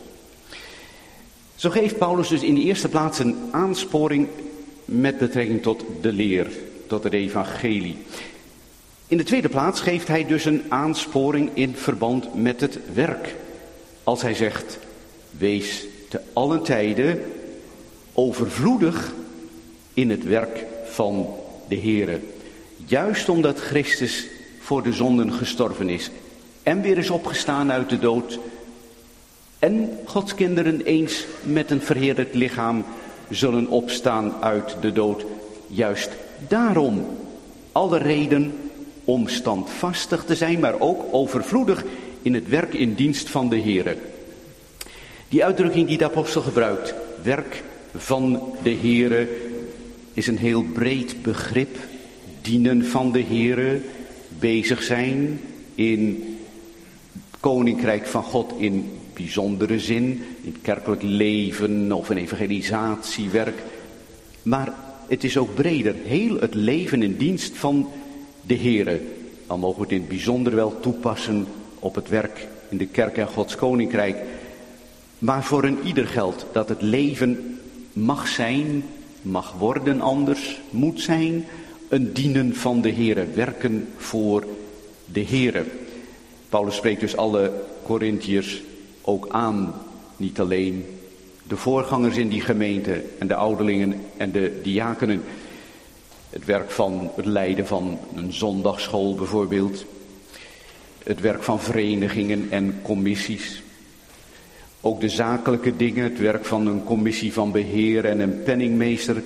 Zo geeft Paulus dus in de eerste plaats een aansporing met betrekking tot de leer, tot het evangelie. In de tweede plaats geeft hij dus een aansporing in verband met het werk. Als hij zegt, wees te allen tijden overvloedig in het werk van de Heere. Juist omdat Christus voor de zonden gestorven is en weer is opgestaan uit de dood en Gods kinderen eens met een verheerlijkt lichaam zullen opstaan uit de dood. Juist daarom alle reden om standvastig te zijn, maar ook overvloedig in het werk in dienst van de Heere. Die uitdrukking die de apostel gebruikt, werk van de Heere, is een heel breed begrip. Dienen van de Heere, bezig zijn in het koninkrijk van God in bijzondere zin, in het kerkelijk leven of een evangelisatiewerk. Maar het is ook breder, heel het leven in dienst van de Heere. Dan mogen we het in het bijzonder wel toepassen op het werk in de kerk en Gods koninkrijk. Maar voor een ieder geldt dat het leven mag zijn, mag worden anders, moet zijn, een dienen van de Heere, werken voor de Heere. Paulus spreekt dus alle Korintiërs ook aan, niet alleen de voorgangers in die gemeente en de ouderlingen en de diakenen. Het werk van het leiden van een zondagsschool bijvoorbeeld. Het werk van verenigingen en commissies. Ook de zakelijke dingen, het werk van een commissie van beheer en een penningmeester.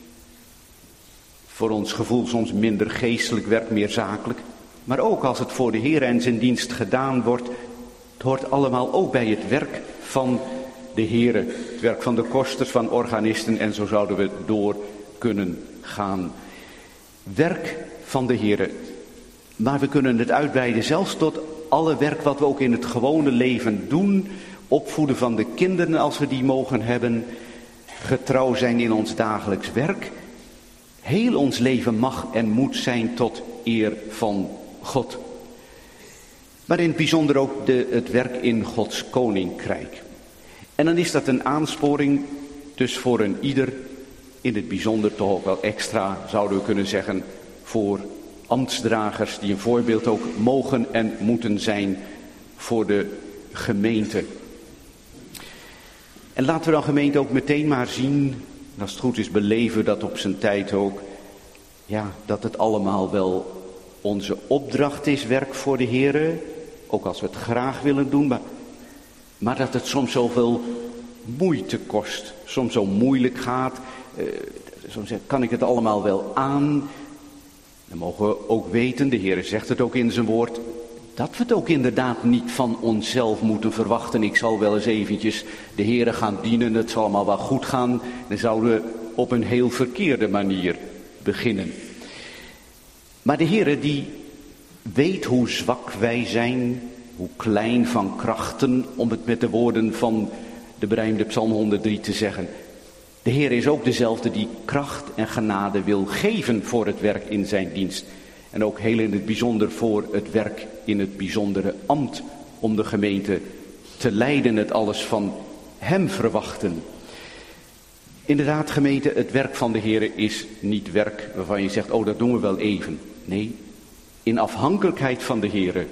Voor ons gevoel soms minder geestelijk werk, meer zakelijk. Maar ook als het voor de Heer en zijn dienst gedaan wordt, het hoort allemaal ook bij het werk van de Heer. Het werk van de kosters, van organisten en zo zouden we door kunnen gaan. Werk van de Heer. Maar we kunnen het uitbreiden zelfs tot alle werk wat we ook in het gewone leven doen. Opvoeden van de kinderen als we die mogen hebben. Getrouw zijn in ons dagelijks werk. Heel ons leven mag en moet zijn tot eer van God. Maar in het bijzonder ook de, het werk in Gods koninkrijk. En dan is dat een aansporing dus voor een ieder, in het bijzonder toch ook wel extra zouden we kunnen zeggen, voor ambtsdragers die een voorbeeld ook mogen en moeten zijn voor de gemeente. En laten we dan gemeente ook meteen maar zien, en als het goed is beleven we dat op zijn tijd ook, ja, dat het allemaal wel onze opdracht is, werk voor de Heere, ook als we het graag willen doen, maar, maar dat het soms zoveel moeite kost, soms zo moeilijk gaat, eh, soms kan ik het allemaal wel aan. Dan mogen we ook weten, de Heere zegt het ook in zijn woord, dat we het ook inderdaad niet van onszelf moeten verwachten. Ik zal wel eens eventjes de Heere gaan dienen, het zal allemaal wel goed gaan. Dan zouden we op een heel verkeerde manier beginnen. Maar de Heere die weet hoe zwak wij zijn, hoe klein van krachten, om het met de woorden van de berijmde Psalm honderddrie te zeggen. De Heer is ook dezelfde die kracht en genade wil geven voor het werk in zijn dienst. En ook heel in het bijzonder voor het werk in het bijzondere ambt om de gemeente te leiden, het alles van hem verwachten. Inderdaad gemeente, het werk van de Heer is niet werk waarvan je zegt, oh dat doen we wel even. Nee, in afhankelijkheid van de Heer,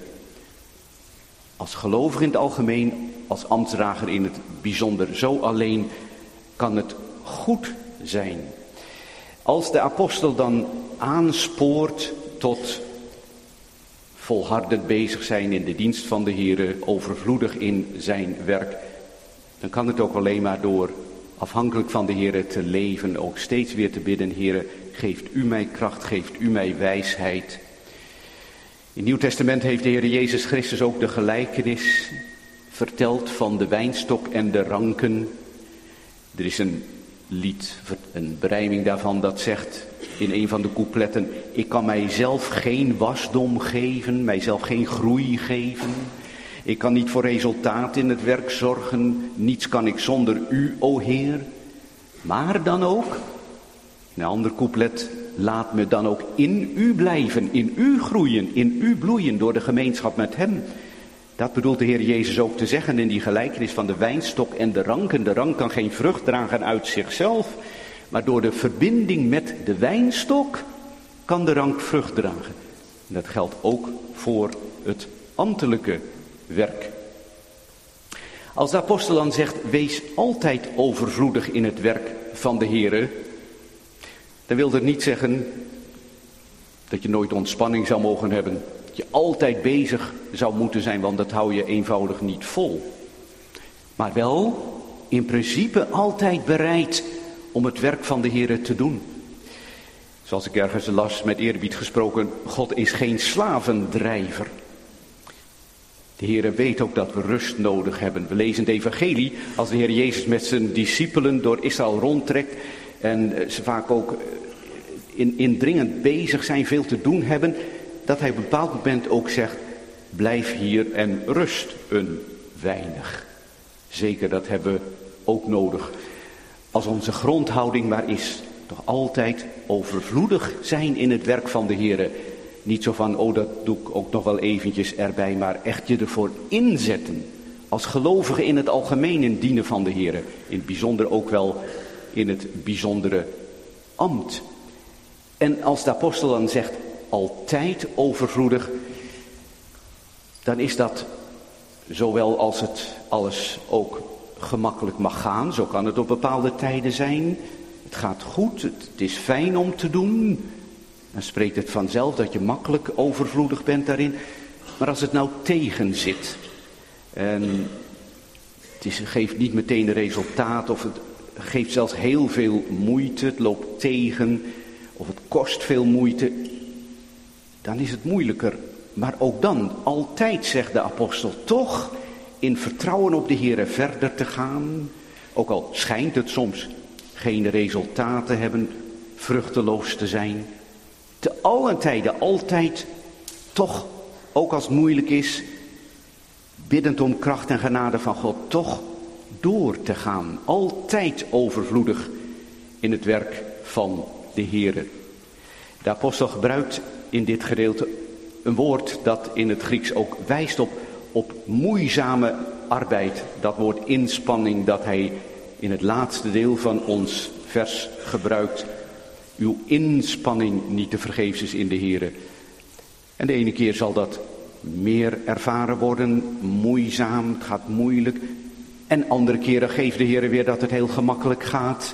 als gelovige in het algemeen, als ambtsdrager in het bijzonder, zo alleen kan het goed zijn. Als de apostel dan aanspoort tot volhardend bezig zijn in de dienst van de Heer, overvloedig in zijn werk, dan kan het ook alleen maar door afhankelijk van de Heer te leven, ook steeds weer te bidden, Heer, geeft u mij kracht, geeft u mij wijsheid. In het Nieuw Testament heeft de Heer Jezus Christus ook de gelijkenis verteld van de wijnstok en de ranken. Er is een lied, een berijming daarvan dat zegt in een van de coupletten, ik kan mijzelf geen wasdom geven, mijzelf geen groei geven. Ik kan niet voor resultaat in het werk zorgen, niets kan ik zonder u, o Heer. Maar dan ook, in een ander couplet, laat me dan ook in u blijven, in u groeien, in u bloeien door de gemeenschap met hem. Dat bedoelt de Heer Jezus ook te zeggen in die gelijkenis van de wijnstok en de ranken. De rank kan geen vrucht dragen uit zichzelf, maar door de verbinding met de wijnstok kan de rank vrucht dragen. En dat geldt ook voor het ambtelijke werk. Als de apostel dan zegt, wees altijd overvloedig in het werk van de Heere, dan wil dat niet zeggen dat je nooit ontspanning zou mogen hebben. Dat je altijd bezig zou moeten zijn, want dat hou je eenvoudig niet vol. Maar wel in principe altijd bereid om het werk van de Heere te doen. Zoals ik ergens las, met eerbied gesproken, God is geen slavendrijver. De Heere weet ook dat we rust nodig hebben. We lezen het evangelie als de Heer Jezus met zijn discipelen door Israël rondtrekt en ze vaak ook in, indringend bezig zijn, veel te doen hebben, dat hij op een bepaald moment ook zegt, blijf hier en rust een weinig. Zeker, dat hebben we ook nodig. Als onze grondhouding maar is, toch altijd overvloedig zijn in het werk van de Heere. Niet zo van, oh dat doe ik ook nog wel eventjes erbij, maar echt je ervoor inzetten. Als gelovige in het algemeen in dienen van de Heere. In het bijzonder ook wel in het bijzondere ambt. En als de apostel dan zegt, altijd overvloedig, dan is dat zowel als het alles ook gemakkelijk mag gaan. Zo kan het op bepaalde tijden zijn. Het gaat goed, het, het is fijn om te doen. Dan spreekt het vanzelf dat je makkelijk overvloedig bent daarin. Maar als het nou tegen zit en het is, geeft niet meteen resultaat of het geeft zelfs heel veel moeite, het loopt tegen of het kost veel moeite, dan is het moeilijker. Maar ook dan, altijd zegt de apostel, toch in vertrouwen op de Heere verder te gaan. Ook al schijnt het soms geen resultaat te hebben, vruchteloos te zijn. Te allen tijden, altijd, toch, ook als het moeilijk is, biddend om kracht en genade van God, toch door te gaan. Altijd overvloedig in het werk van de Heere. De apostel gebruikt in dit gedeelte een woord dat in het Grieks ook wijst op, op moeizame arbeid. Dat woord inspanning dat hij in het laatste deel van ons vers gebruikt. Uw inspanning niet te vergeefs is in de Heere. En de ene keer zal dat meer ervaren worden, moeizaam, het gaat moeilijk. En andere keren geeft de Heere weer dat het heel gemakkelijk gaat.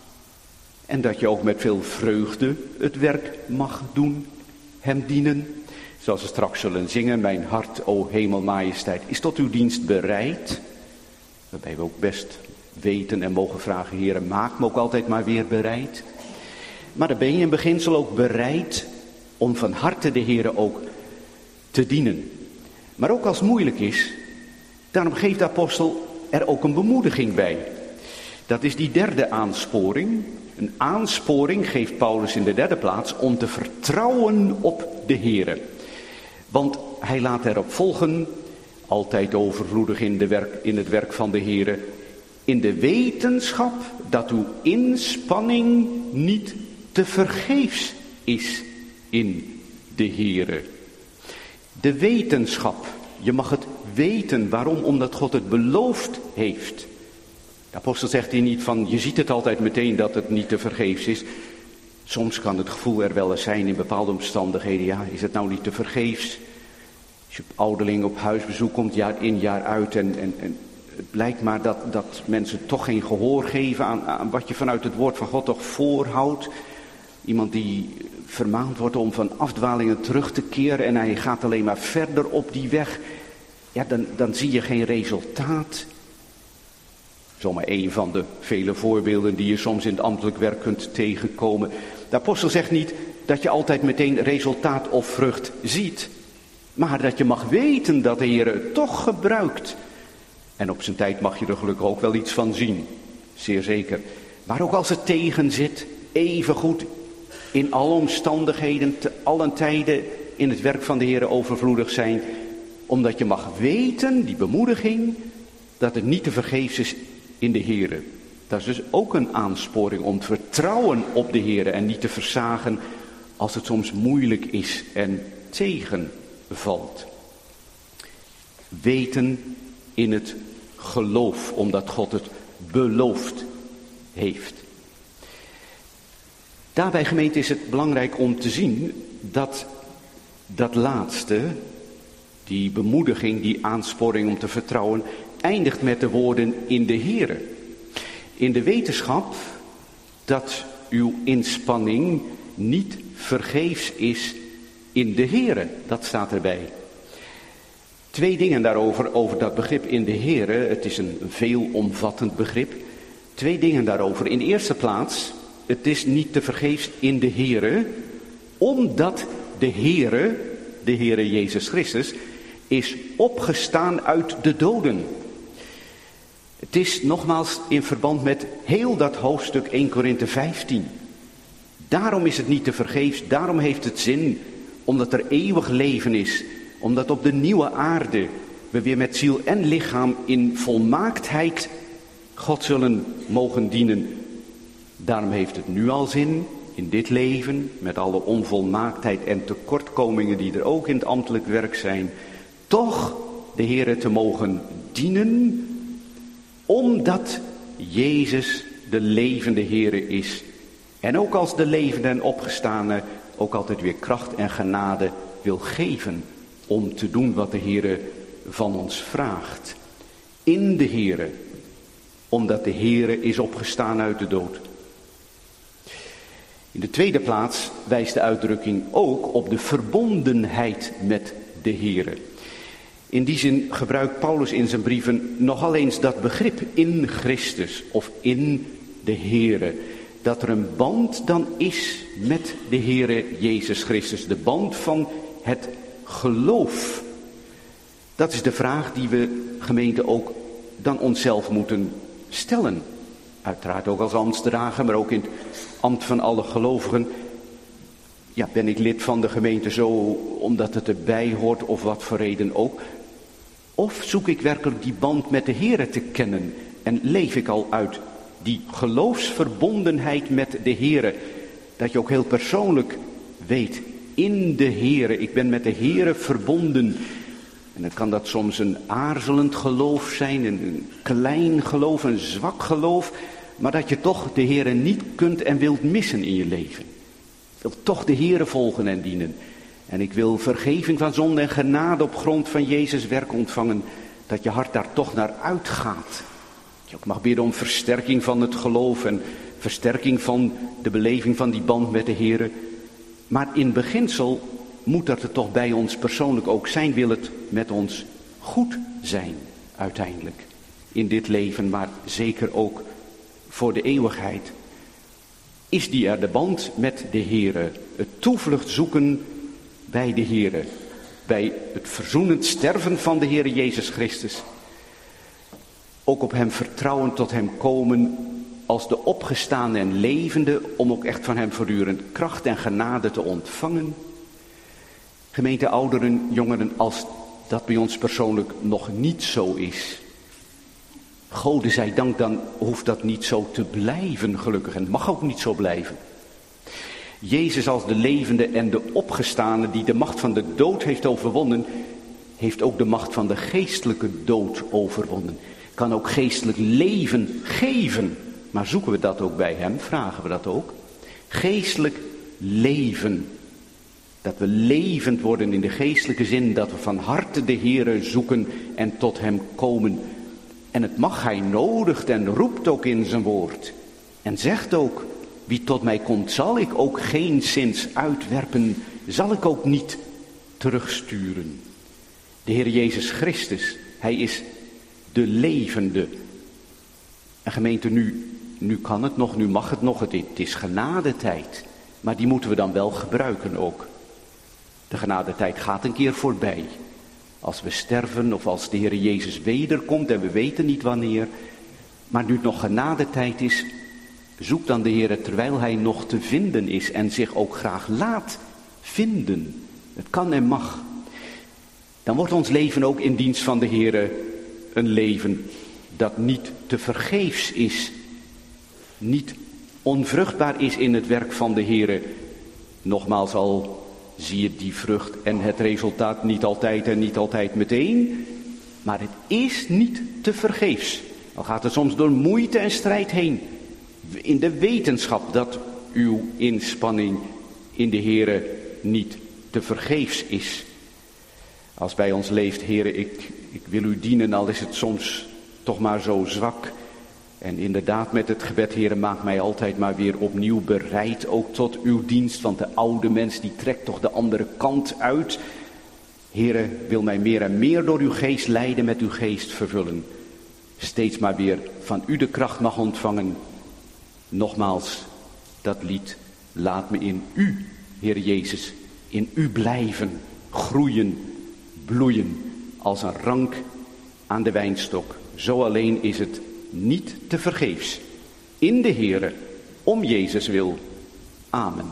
En dat je ook met veel vreugde het werk mag doen, hem dienen. Zoals we straks zullen zingen, mijn hart, o hemelmajesteit, is tot uw dienst bereid. Waarbij we ook best weten en mogen vragen, Heere, maak me ook altijd maar weer bereid. Maar dan ben je in beginsel ook bereid om van harte de Heere ook te dienen. Maar ook als het moeilijk is, daarom geeft de apostel er ook een bemoediging bij. Dat is die derde aansporing. Een aansporing geeft Paulus in de derde plaats om te vertrouwen op de Heere. Want hij laat erop volgen, altijd overvloedig in, de werk, in het werk van de Heere, in de wetenschap dat uw inspanning niet te vergeefs is in de Heere. De wetenschap, je mag het weten. Waarom? Omdat God het beloofd heeft. De apostel zegt hier niet van, je ziet het altijd meteen dat het niet te vergeefs is. Soms kan het gevoel er wel eens zijn in bepaalde omstandigheden. Ja, is het nou niet te vergeefs? Als je op ouderling op huisbezoek komt, jaar in jaar uit. En, en, en het blijkt maar dat, dat mensen toch geen gehoor geven aan, aan wat je vanuit het woord van God toch voorhoudt. Iemand die vermaand wordt om van afdwalingen terug te keren en hij gaat alleen maar verder op die weg. Ja, dan, dan zie je geen resultaat. Zomaar één van de vele voorbeelden die je soms in het ambtelijk werk kunt tegenkomen. De apostel zegt niet dat je altijd meteen resultaat of vrucht ziet. Maar dat je mag weten dat de Heer het toch gebruikt. En op zijn tijd mag je er gelukkig ook wel iets van zien. Zeer zeker. Maar ook als het tegen zit, even goed in alle omstandigheden, te allen tijden in het werk van de Heer overvloedig zijn. Omdat je mag weten, die bemoediging, dat het niet te vergeefs is in de Heer. Dat is dus ook een aansporing om te vertrouwen op de Heer en niet te versagen als het soms moeilijk is en tegenvalt. Weten in het geloof, omdat God het beloofd heeft. Daarbij, gemeente, is het belangrijk om te zien dat dat laatste, die bemoediging, die aansporing om te vertrouwen, eindigt met de woorden in de Heere. In de wetenschap dat uw inspanning niet vergeefs is in de Here, dat staat erbij. Twee dingen daarover, over dat begrip in de Here. Het is een veelomvattend begrip. Twee dingen daarover. In de eerste plaats, het is niet tevergeefs in de Here, omdat de Here, de Here Jezus Christus, is opgestaan uit de doden. Het is nogmaals in verband met heel dat hoofdstuk Eerste Korinthe vijftien. Daarom is het niet tevergeefs, daarom heeft het zin, omdat er eeuwig leven is. Omdat op de nieuwe aarde we weer met ziel en lichaam in volmaaktheid God zullen mogen dienen. Daarom heeft het nu al zin, in dit leven, met alle onvolmaaktheid en tekortkomingen die er ook in het ambtelijk werk zijn, toch de Heere te mogen dienen, omdat Jezus de levende Heere is. En ook als de levende en opgestane ook altijd weer kracht en genade wil geven om te doen wat de Heere van ons vraagt. In de Heere, omdat de Heere is opgestaan uit de dood. In de tweede plaats wijst de uitdrukking ook op de verbondenheid met de Heere. In die zin gebruikt Paulus in zijn brieven nogal eens dat begrip in Christus of in de Heere. Dat er een band dan is met de Heere Jezus Christus. De band van het geloof. Dat is de vraag die we, gemeente, ook dan onszelf moeten stellen. Uiteraard ook als ambtsdrager, maar ook in het ambt van alle gelovigen. Ja, ben ik lid van de gemeente zo omdat het erbij hoort of wat voor reden ook? Of zoek ik werkelijk die band met de Heere te kennen en leef ik al uit die geloofsverbondenheid met de Heere, dat je ook heel persoonlijk weet, in de Heere, ik ben met de Heere verbonden. En dan kan dat soms een aarzelend geloof zijn, een klein geloof, een zwak geloof, maar dat je toch de Heere niet kunt en wilt missen in je leven. Ik wil toch de Heere volgen en dienen. En ik wil vergeving van zonde en genade op grond van Jezus' werk ontvangen, dat je hart daar toch naar uitgaat. Dat je ook mag bidden om versterking van het geloof en versterking van de beleving van die band met de Heere. Maar in beginsel moet dat er toch bij ons persoonlijk ook zijn, wil het met ons goed zijn uiteindelijk. In dit leven, maar zeker ook voor de eeuwigheid. Is die er de band met de Heere, het toevlucht zoeken bij de Heere, bij het verzoenend sterven van de Heere Jezus Christus. Ook op hem vertrouwen, tot hem komen als de opgestaande en levende, om ook echt van hem voortdurend kracht en genade te ontvangen. Gemeente ouderen, jongeren, als dat bij ons persoonlijk nog niet zo is, Gode zij dank, dan hoeft dat niet zo te blijven, gelukkig. En het mag ook niet zo blijven. Jezus als de levende en de opgestane, die de macht van de dood heeft overwonnen, heeft ook de macht van de geestelijke dood overwonnen. Kan ook geestelijk leven geven. Maar zoeken we dat ook bij hem? Vragen we dat ook? Geestelijk leven. Dat we levend worden in de geestelijke zin, dat we van harte de Heere zoeken en tot hem komen. En het mag hij nodigt en roept ook in zijn woord. En zegt ook, wie tot mij komt, zal ik ook geenszins uitwerpen, zal ik ook niet terugsturen. De Heer Jezus Christus, hij is de levende. En gemeente, nu, nu kan het nog, nu mag het nog, het, het is genadetijd. Maar die moeten we dan wel gebruiken ook. De genadetijd gaat een keer voorbij. Als we sterven of als de Heer Jezus wederkomt en we weten niet wanneer. Maar nu het nog genadetijd is, zoek dan de Heer terwijl hij nog te vinden is en zich ook graag laat vinden. Het kan en mag. Dan wordt ons leven ook in dienst van de Heer een leven dat niet te vergeefs is. Niet onvruchtbaar is in het werk van de Heer. Nogmaals, al zie je die vrucht en het resultaat niet altijd en niet altijd meteen. Maar het is niet te vergeefs. Al gaat het soms door moeite en strijd heen. In de wetenschap dat uw inspanning in de Heere niet te vergeefs is. Als bij ons leeft, Heere, ik, ik wil u dienen, al is het soms toch maar zo zwak. En inderdaad met het gebed, Heere, maak mij altijd maar weer opnieuw bereid, ook tot uw dienst. Want de oude mens die trekt toch de andere kant uit. Heere, wil mij meer en meer door uw geest leiden, met uw geest vervullen. Steeds maar weer van u de kracht mag ontvangen. Nogmaals, dat lied, laat me in u, Heer Jezus, in u blijven, groeien, bloeien, als een rank aan de wijnstok. Zo alleen is het niet te vergeefs. In de Heere, om Jezus wil. Amen.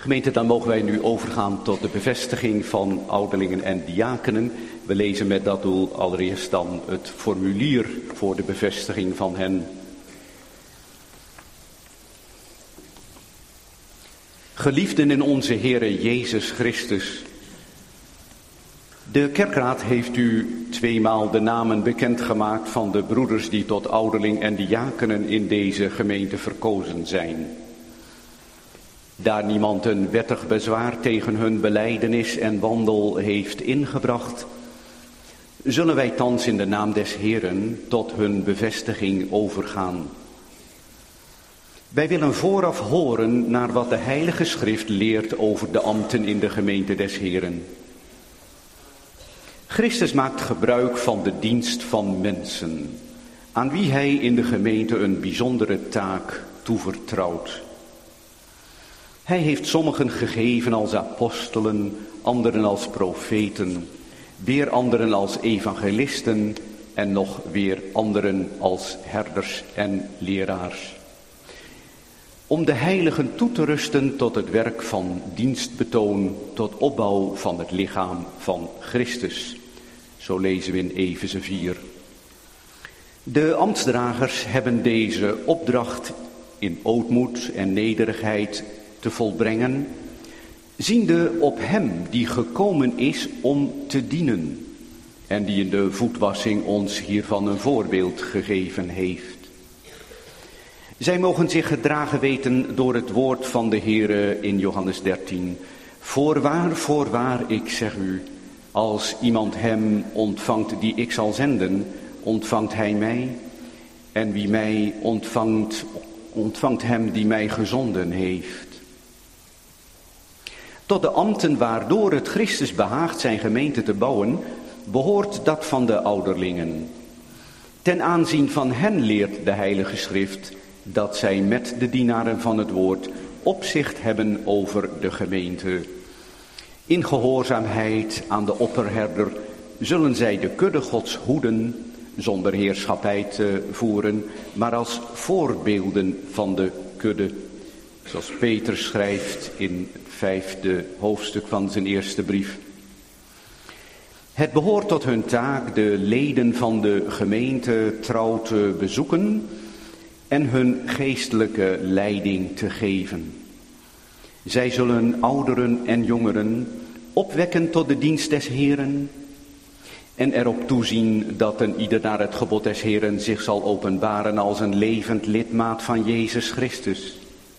Gemeente, dan mogen wij nu overgaan tot de bevestiging van ouderlingen en diakenen. We lezen met dat doel allereerst dan het formulier voor de bevestiging van hen. Geliefden in onze Heere Jezus Christus. De kerkraad heeft u tweemaal de namen bekendgemaakt van de broeders die tot ouderling en diakenen in deze gemeente verkozen zijn. Daar niemand een wettig bezwaar tegen hun belijdenis en wandel heeft ingebracht, zullen wij thans in de naam des Heeren tot hun bevestiging overgaan. Wij willen vooraf horen naar wat de Heilige Schrift leert over de ambten in de gemeente des Heeren. Christus maakt gebruik van de dienst van mensen, aan wie hij in de gemeente een bijzondere taak toevertrouwt. Hij heeft sommigen gegeven als apostelen, anderen als profeten, weer anderen als evangelisten en nog weer anderen als herders en leraars. Om de heiligen toe te rusten tot het werk van dienstbetoon, tot opbouw van het lichaam van Christus. Zo lezen we in Efeze vier. De ambtsdragers hebben deze opdracht in ootmoed en nederigheid te volbrengen, ziende op hem die gekomen is om te dienen en die in de voetwassing ons hiervan een voorbeeld gegeven heeft. Zij mogen zich gedragen weten door het woord van de Heere in Johannes dertien. Voorwaar, voorwaar, ik zeg u, als iemand hem ontvangt die ik zal zenden, ontvangt hij mij. En wie mij ontvangt, ontvangt hem die mij gezonden heeft. Tot de ambten waardoor het Christus behaagt zijn gemeente te bouwen, behoort dat van de ouderlingen. Ten aanzien van hen leert de Heilige Schrift dat zij met de dienaren van het woord opzicht hebben over de gemeente. In gehoorzaamheid aan de opperherder zullen zij de kudde Gods hoeden, zonder heerschappij te voeren, maar als voorbeelden van de kudde. Zoals Petrus schrijft in het vijfde hoofdstuk van zijn eerste brief. Het behoort tot hun taak de leden van de gemeente trouw te bezoeken en hun geestelijke leiding te geven. Zij zullen ouderen en jongeren opwekken tot de dienst des Heeren en erop toezien dat een ieder naar het gebod des Heeren zich zal openbaren als een levend lidmaat van Jezus Christus.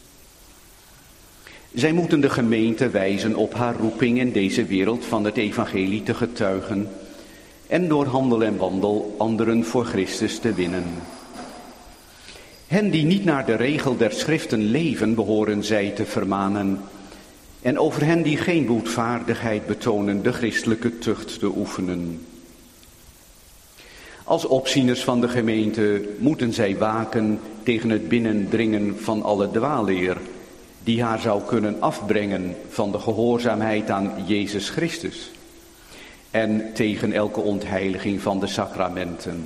Zij moeten de gemeente wijzen op haar roeping in deze wereld van het evangelie te getuigen en door handel en wandel anderen voor Christus te winnen. Hen die niet naar de regel der schriften leven, behoren zij te vermanen. En over hen die geen boetvaardigheid betonen, de christelijke tucht te oefenen. Als opzieners van de gemeente moeten zij waken tegen het binnendringen van alle dwaalleer, die haar zou kunnen afbrengen van de gehoorzaamheid aan Jezus Christus. En tegen elke ontheiliging van de sacramenten.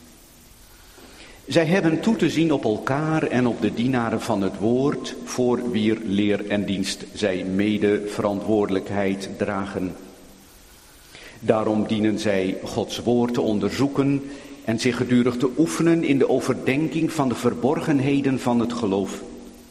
Zij hebben toe te zien op elkaar en op de dienaren van het woord, voor wier leer en dienst zij mede verantwoordelijkheid dragen. Daarom dienen zij Gods woord te onderzoeken en zich gedurig te oefenen in de overdenking van de verborgenheden van het geloof.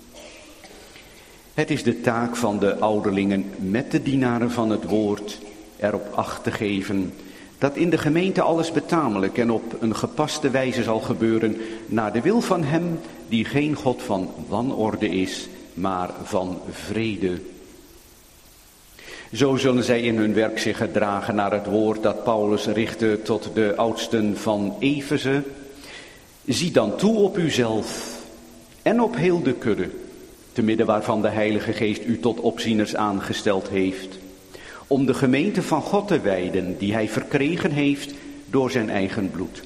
Het is de taak van de ouderlingen met de dienaren van het woord erop acht te geven dat in de gemeente alles betamelijk en op een gepaste wijze zal gebeuren naar de wil van hem die geen God van wanorde is, maar van vrede. Zo zullen zij in hun werk zich gedragen naar het woord dat Paulus richtte tot de oudsten van Efeze. Zie dan toe op uzelf en op heel de kudde, te midden waarvan de Heilige Geest u tot opzieners aangesteld heeft, om de gemeente van God te wijden die hij verkregen heeft door zijn eigen bloed.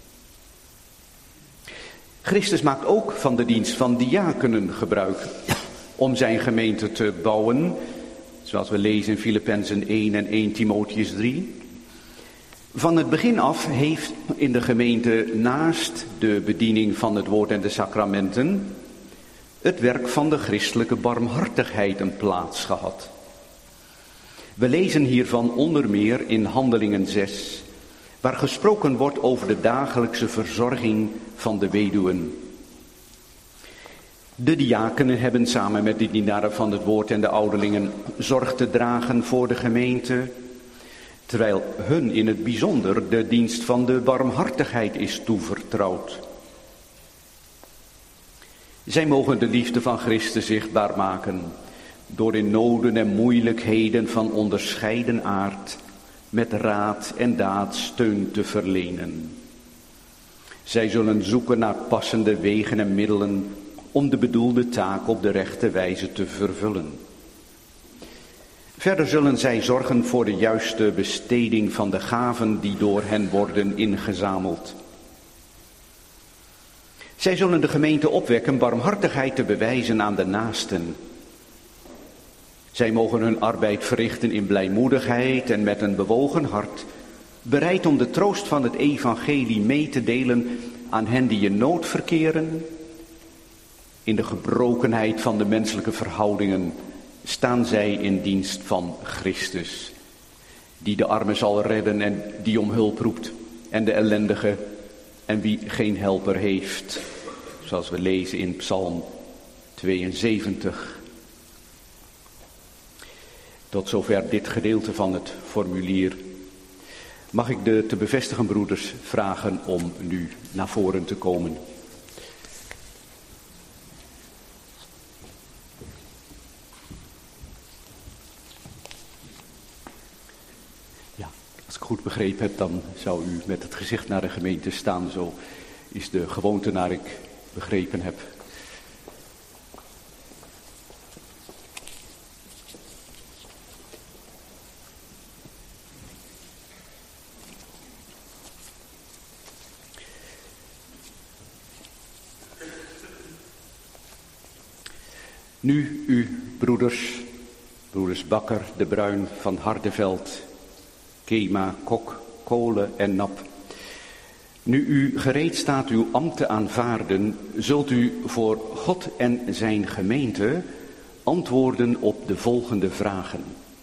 Christus maakt ook van de dienst van diakenen gebruik om zijn gemeente te bouwen, zoals we lezen in Filippenzen één en eerste Timotheüs drie. Van het begin af heeft in de gemeente naast de bediening van het woord en de sacramenten het werk van de christelijke barmhartigheid een plaats gehad. We lezen hiervan onder meer in Handelingen zes, waar gesproken wordt over de dagelijkse verzorging van de weduwen. De diakenen hebben samen met de dienaren van het woord en de ouderlingen zorg te dragen voor de gemeente, terwijl hun in het bijzonder de dienst van de barmhartigheid is toevertrouwd. Zij mogen de liefde van Christus zichtbaar maken door in noden en moeilijkheden van onderscheiden aard met raad en daad steun te verlenen. Zij zullen zoeken naar passende wegen en middelen om de bedoelde taak op de rechte wijze te vervullen. Verder zullen zij zorgen voor de juiste besteding van de gaven die door hen worden ingezameld. Zij zullen de gemeente opwekken barmhartigheid te bewijzen aan de naasten. Zij mogen hun arbeid verrichten in blijmoedigheid en met een bewogen hart, bereid om de troost van het evangelie mee te delen aan hen die in nood verkeren. In de gebrokenheid van de menselijke verhoudingen staan zij in dienst van Christus, die de armen zal redden en die om hulp roept, en de ellendige en wie geen helper heeft, zoals we lezen in Psalm tweeënzeventig. Tot zover dit gedeelte van het formulier. Mag ik de te bevestigen broeders vragen om nu naar voren te komen. Ja, als ik goed begrepen heb, dan zou u met het gezicht naar de gemeente staan. Zo is de gewoonte naar ik begrepen heb. Nu u, broeders, broeders Bakker, De Bruin, Van Hardeveld, Kema, Kok, Kolen en Nap. Nu u gereed staat uw ambt te aanvaarden, zult u voor God en zijn gemeente antwoorden op de volgende vragen.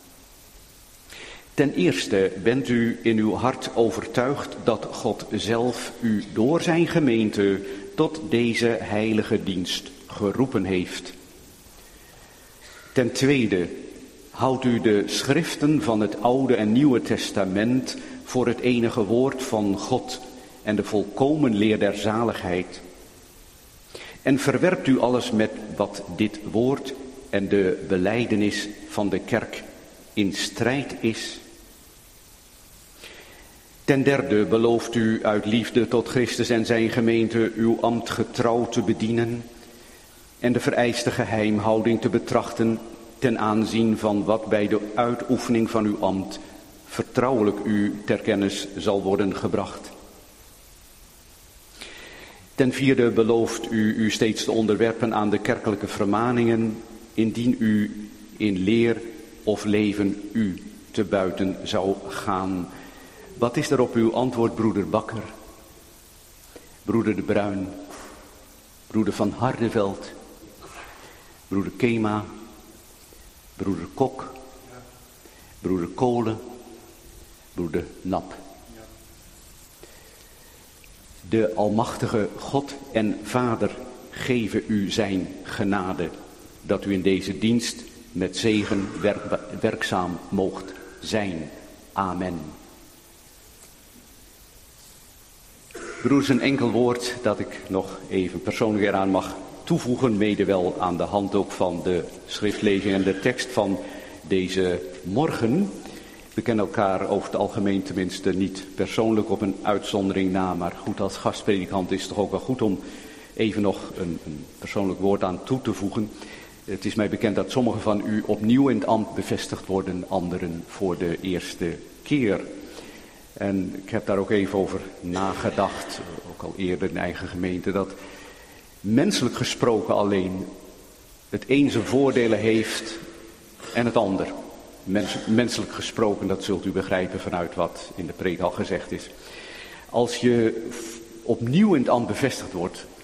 Ten eerste bent u in uw hart overtuigd dat God zelf u door zijn gemeente tot deze heilige dienst geroepen heeft. Ten tweede, houdt u de schriften van het Oude en Nieuwe Testament voor het enige woord van God en de volkomen leer der zaligheid. En verwerpt u alles met wat dit woord en de belijdenis van de kerk in strijd is. Ten derde belooft u uit liefde tot Christus en zijn gemeente uw ambt getrouw te bedienen en de vereiste geheimhouding te betrachten ten aanzien van wat bij de uitoefening van uw ambt vertrouwelijk u ter kennis zal worden gebracht. Ten vierde belooft u u steeds te onderwerpen aan de kerkelijke vermaningen, indien u in leer of leven u te buiten zou gaan. Wat is daarop uw antwoord, broeder Bakker, broeder De Bruin, broeder Van Hardeveld, broeder Kema, broeder Kok, broeder Kolen, broeder Nap. De almachtige God en Vader geven u zijn genade, dat u in deze dienst met zegen werk, werkzaam moogt zijn. Amen. Broeders, een enkel woord dat ik nog even persoonlijk eraan mag toevoegen, mede wel aan de hand ook van de schriftlezing en de tekst van deze morgen. We kennen elkaar over het algemeen tenminste niet persoonlijk op een uitzondering na, maar goed, als gastpredikant is het toch ook wel goed om even nog een, een persoonlijk woord aan toe te voegen. Het is mij bekend dat sommigen van u opnieuw in het ambt bevestigd worden, anderen voor de eerste keer. En ik heb daar ook even over nagedacht, ook al eerder in eigen gemeente, dat menselijk gesproken alleen het een zijn voordelen heeft en het ander. Mens, menselijk gesproken, dat zult u begrijpen vanuit wat in de preek al gezegd is. Als je opnieuw in het ambt bevestigd wordt,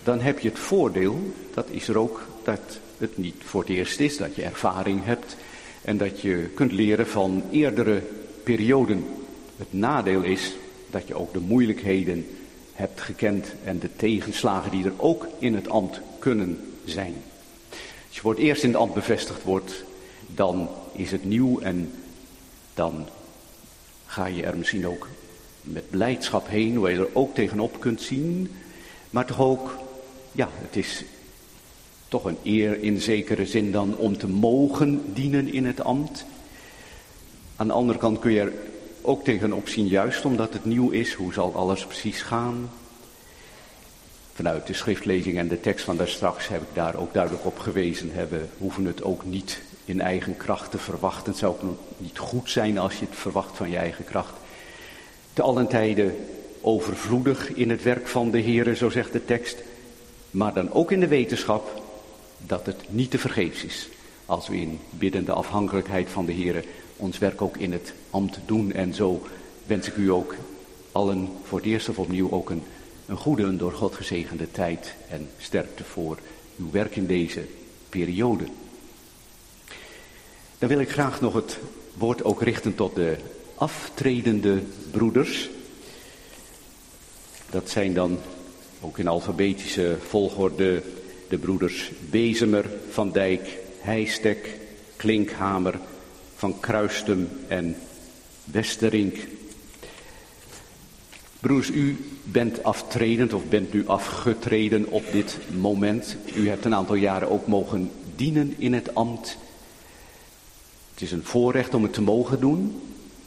dan heb je het voordeel, dat is er ook, dat het niet voor het eerst is, dat je ervaring hebt en dat je kunt leren van eerdere perioden. Het nadeel is dat je ook de moeilijkheden hebt gekend en de tegenslagen die er ook in het ambt kunnen zijn. Als je voor het eerst in het ambt bevestigd wordt, dan is het nieuw en dan ga je er misschien ook met blijdschap heen, hoe je er ook tegenop kunt zien. Maar toch ook, ja, het is toch een eer in zekere zin dan om te mogen dienen in het ambt. Aan de andere kant kun je er ook tegenop zien, juist omdat het nieuw is, hoe zal alles precies gaan. Vanuit de schriftlezing en de tekst van daar straks heb ik daar ook duidelijk op gewezen. We hoeven het ook niet in eigen kracht te verwachten. Het zou ook niet goed zijn als je het verwacht van je eigen kracht. Te allen tijde overvloedig in het werk van de Heere, zo zegt de tekst. Maar dan ook in de wetenschap dat het niet te vergeefs is. Als we in biddende afhankelijkheid van de Heere ons werk ook in het ambt doen. En zo wens ik u ook allen voor het eerst of opnieuw ook een, een goede en door God gezegende tijd en sterkte voor uw werk in deze periode. Dan wil ik graag nog het woord ook richten tot de aftredende broeders. Dat zijn dan ook in alfabetische volgorde de broeders Bezemer, Van Dijk, Heijstek, Klinkhamer, Van Kruistum en Westerink. Broeders, u bent aftredend of bent nu afgetreden op dit moment. U hebt een aantal jaren ook mogen dienen in het ambt. Het is een voorrecht om het te mogen doen.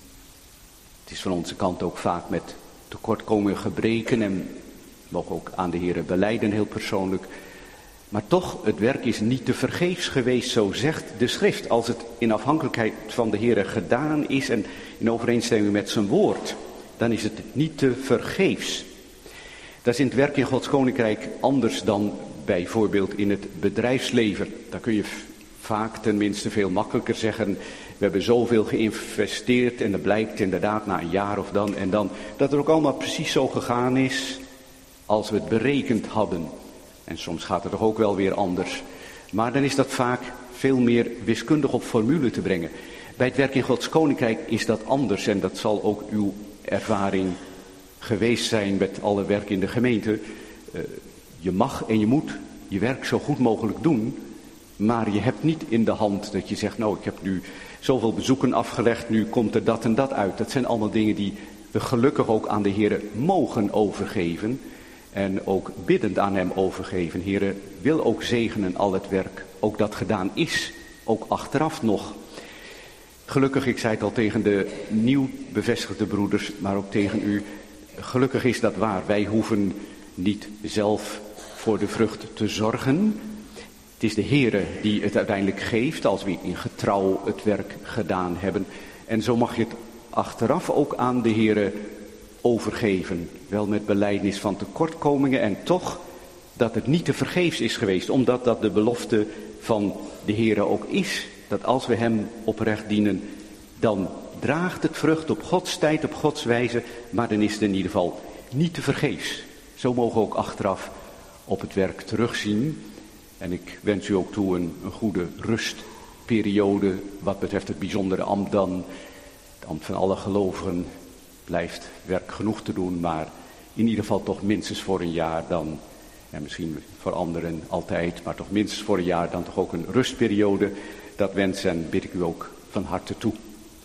Het is van onze kant ook vaak met tekortkomingen, gebreken en we mogen ook aan de Heere belijden heel persoonlijk. Maar toch, het werk is niet te vergeefs geweest, zo zegt de schrift. Als het in afhankelijkheid van de Heere gedaan is en in overeenstemming met zijn woord, dan is het niet te vergeefs. Dat is in het werk in Gods Koninkrijk anders dan bijvoorbeeld in het bedrijfsleven. Daar kun je vaak tenminste veel makkelijker zeggen, we hebben zoveel geïnvesteerd en dat blijkt inderdaad na een jaar of dan en dan, dat het ook allemaal precies zo gegaan is als we het berekend hadden. En soms gaat het toch ook wel weer anders. Maar dan is dat vaak veel meer wiskundig op formule te brengen. Bij het werk in Gods Koninkrijk is dat anders en dat zal ook uw ervaring geweest zijn met alle werk in de gemeente. Uh, je mag en je moet je werk zo goed mogelijk doen, maar je hebt niet in de hand dat je zegt, nou ik heb nu zoveel bezoeken afgelegd, nu komt er dat en dat uit. Dat zijn allemaal dingen die we gelukkig ook aan de Heere mogen overgeven en ook biddend aan hem overgeven. Heere, wil ook zegenen al het werk, ook dat gedaan is, ook achteraf nog. Gelukkig, ik zei het al tegen de nieuw bevestigde broeders, maar ook tegen u, gelukkig is dat waar. Wij hoeven niet zelf voor de vrucht te zorgen. Het is de Heere die het uiteindelijk geeft als we in getrouw het werk gedaan hebben. En zo mag je het achteraf ook aan de Heere overgeven. Wel met belijdenis van tekortkomingen en toch dat het niet te vergeefs is geweest. Omdat dat de belofte van de Heere ook is. Dat als we hem oprecht dienen, dan draagt het vrucht op Gods tijd, op Gods wijze. Maar dan is het in ieder geval niet te vergeefs. Zo mogen we ook achteraf op het werk terugzien. En ik wens u ook toe een, een goede rustperiode wat betreft het bijzondere ambt dan. Het ambt van alle gelovigen blijft werk genoeg te doen, maar in ieder geval toch minstens voor een jaar dan. En misschien voor anderen altijd, maar toch minstens voor een jaar dan toch ook een rustperiode. Dat wens en bid ik u ook van harte toe.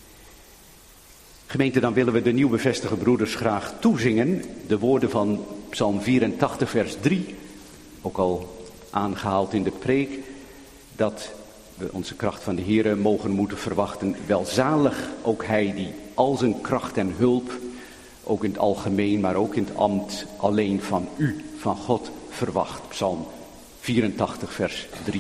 Gemeente, dan willen we de nieuw bevestigde broeders graag toezingen. De woorden van Psalm vierentachtig vers drie, ook al aangehaald in de preek, dat we onze kracht van de Heere mogen moeten verwachten. Welzalig ook hij die al zijn kracht en hulp, ook in het algemeen, maar ook in het ambt, alleen van u, van God, verwacht. Psalm vierentachtig vers drie.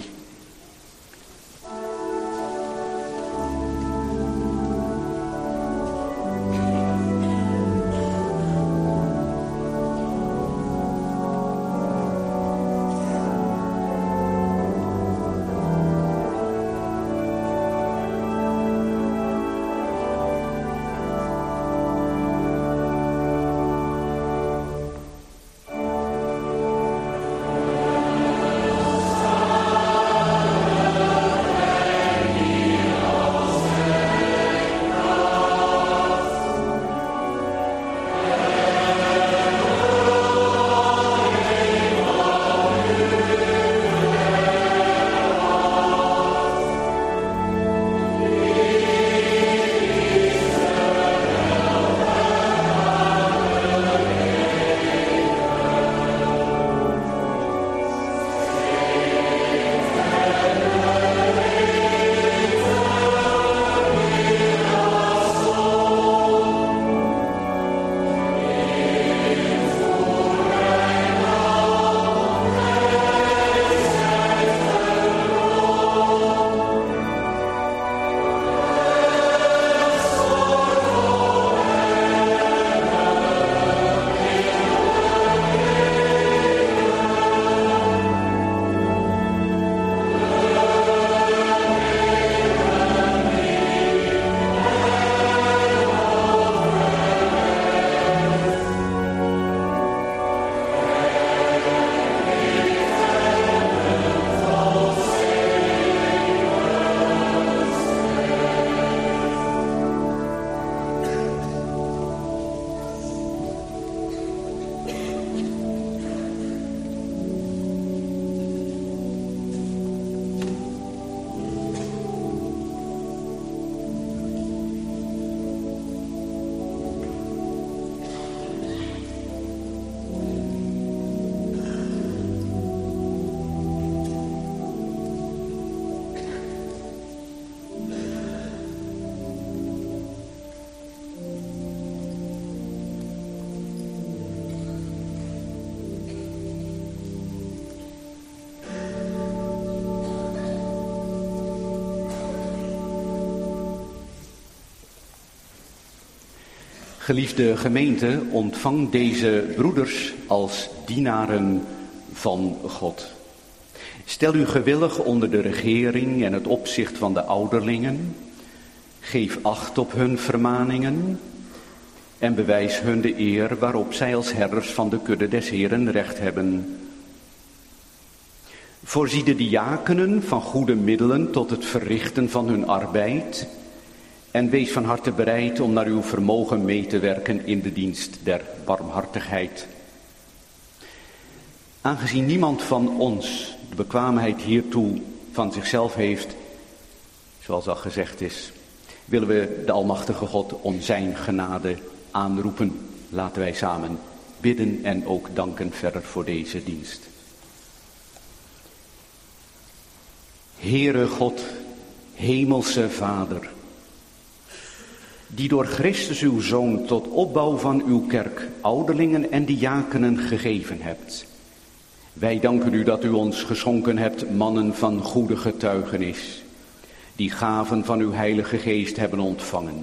Thank Geliefde gemeente, ontvang deze broeders als dienaren van God. Stel u gewillig onder de regering en het opzicht van de ouderlingen. Geef acht op hun vermaningen en bewijs hun de eer waarop zij als herders van de kudde des Heeren recht hebben. Voorzie de diakenen van goede middelen tot het verrichten van hun arbeid en wees van harte bereid om naar uw vermogen mee te werken in de dienst der barmhartigheid. Aangezien niemand van ons de bekwaamheid hiertoe van zichzelf heeft, zoals al gezegd is, willen we de Almachtige God om zijn genade aanroepen. Laten wij samen bidden en ook danken verder voor deze dienst. Heere God, hemelse Vader, die door Christus uw Zoon tot opbouw van uw kerk ouderlingen en diakenen gegeven hebt. Wij danken u dat u ons geschonken hebt mannen van goede getuigenis, die gaven van uw Heilige Geest hebben ontvangen.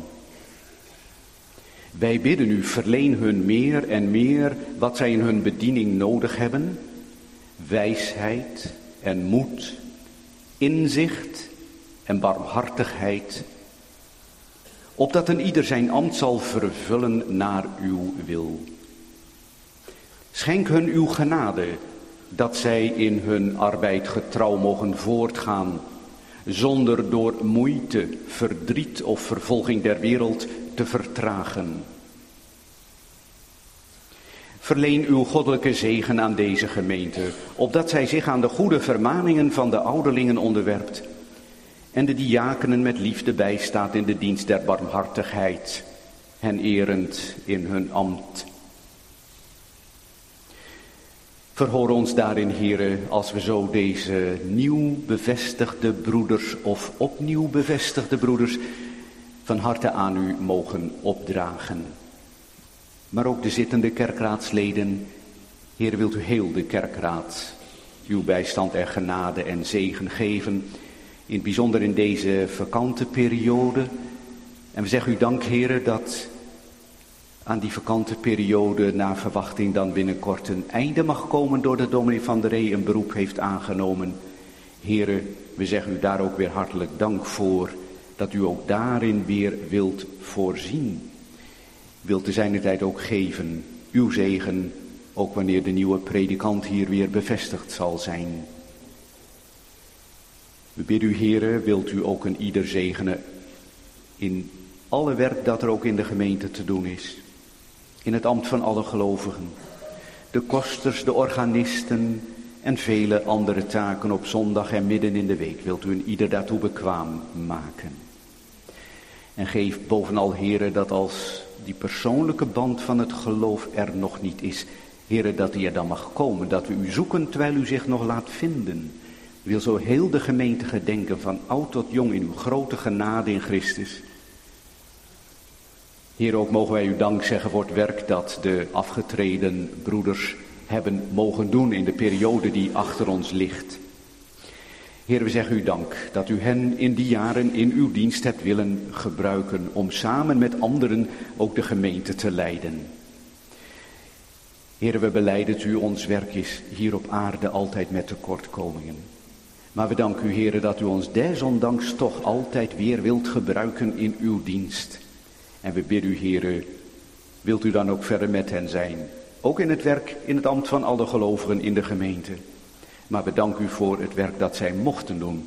Wij bidden u, verleen hun meer en meer wat zij in hun bediening nodig hebben, wijsheid en moed, inzicht en barmhartigheid, opdat een ieder zijn ambt zal vervullen naar uw wil. Schenk hun uw genade, dat zij in hun arbeid getrouw mogen voortgaan, zonder door moeite, verdriet of vervolging der wereld te vertragen. Verleen uw goddelijke zegen aan deze gemeente, opdat zij zich aan de goede vermaningen van de ouderlingen onderwerpt en de diakenen met liefde bijstaat in de dienst der barmhartigheid, hen erend in hun ambt. Verhoor ons daarin, Heere, als we zo deze nieuw bevestigde broeders of opnieuw bevestigde broeders van harte aan u mogen opdragen. Maar ook de zittende kerkraadsleden, Heere, wilt u heel de kerkraad uw bijstand en genade en zegen geven, in het bijzonder in deze vakante periode. En we zeggen u dank, Heere, dat aan die vakante periode na verwachting dan binnenkort een einde mag komen doordat dominee Van der Ree een beroep heeft aangenomen. Heere, we zeggen u daar ook weer hartelijk dank voor, dat u ook daarin weer wilt voorzien. Wilt te zijner tijd ook geven, uw zegen, ook wanneer de nieuwe predikant hier weer bevestigd zal zijn. We bidden u, Heere, wilt u ook een ieder zegenen in alle werk dat er ook in de gemeente te doen is. In het ambt van alle gelovigen, de kosters, de organisten en vele andere taken op zondag en midden in de week. Wilt u een ieder daartoe bekwaam maken. En geef bovenal, Heere, dat als die persoonlijke band van het geloof er nog niet is, Heere, dat die er dan mag komen, dat we u zoeken terwijl u zich nog laat vinden. U wil zo heel de gemeente gedenken, van oud tot jong, in uw grote genade in Christus. Heer, ook mogen wij u dank zeggen voor het werk dat de afgetreden broeders hebben mogen doen in de periode die achter ons ligt. Heer, we zeggen u dank dat u hen in die jaren in uw dienst hebt willen gebruiken om samen met anderen ook de gemeente te leiden. Heer, we belijden dat u ons werk is hier op aarde altijd met tekortkomingen. Maar we danken u, Heer, dat u ons desondanks toch altijd weer wilt gebruiken in uw dienst. En we bidden u, Heere, wilt u dan ook verder met hen zijn. Ook in het werk, in het ambt van alle gelovigen in de gemeente. Maar we danken u voor het werk dat zij mochten doen.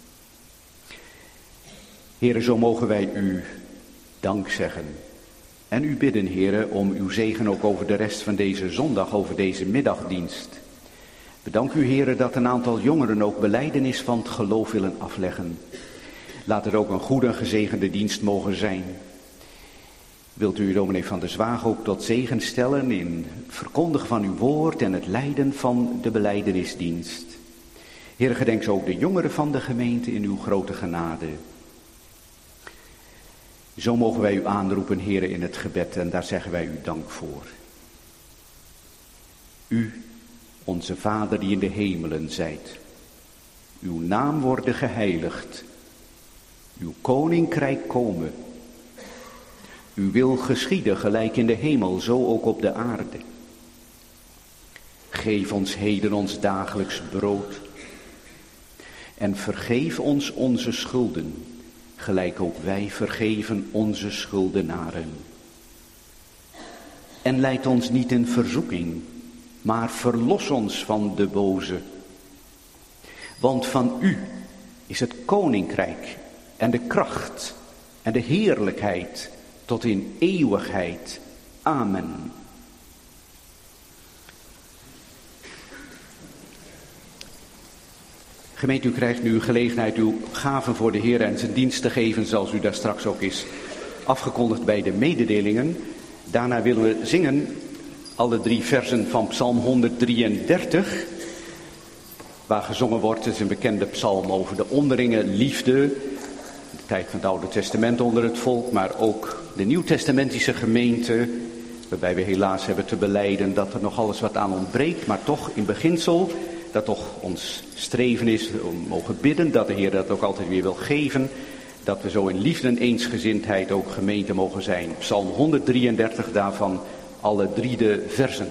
Heere, zo mogen wij u dank zeggen. En u bidden, Heere, om uw zegen ook over de rest van deze zondag, over deze middagdienst. We danken u, Heere, dat een aantal jongeren ook belijdenis van het geloof willen afleggen. Laat het ook een goede en gezegende dienst mogen zijn. Wilt u dominee Van der Zwaag ook tot zegen stellen in het verkondigen van uw woord en het leiden van de belijdenisdienst. Heer, gedenk zo ook de jongeren van de gemeente in uw grote genade. Zo mogen wij u aanroepen, Heer, in het gebed, en daar zeggen wij u dank voor. U, onze Vader die in de hemelen zijt, uw naam worden geheiligd, uw koninkrijk komen. Uw wil geschieden, gelijk in de hemel, zo ook op de aarde. Geef ons heden ons dagelijks brood. En vergeef ons onze schulden, gelijk ook wij vergeven onze schuldenaren. En leid ons niet in verzoeking, maar verlos ons van de boze. Want van u is het koninkrijk en de kracht en de heerlijkheid tot in eeuwigheid. Amen. Gemeente, u krijgt nu gelegenheid uw gaven voor de Heer en zijn dienst te geven, zoals u daar straks ook is afgekondigd bij de mededelingen. Daarna willen we zingen alle drie versen van Psalm honderddrieëndertig, waar gezongen wordt. Het is een bekende psalm over de onderlinge liefde, de tijd van het Oude Testament onder het volk, maar ook de Nieuwtestamentische gemeente, waarbij we helaas hebben te belijden dat er nog alles wat aan ontbreekt, maar toch in beginsel dat toch ons streven is, om mogen bidden, dat de Heer dat ook altijd weer wil geven, dat we zo in liefde en eensgezindheid ook gemeente mogen zijn. Psalm honderddrieëndertig, daarvan alle drie de versen.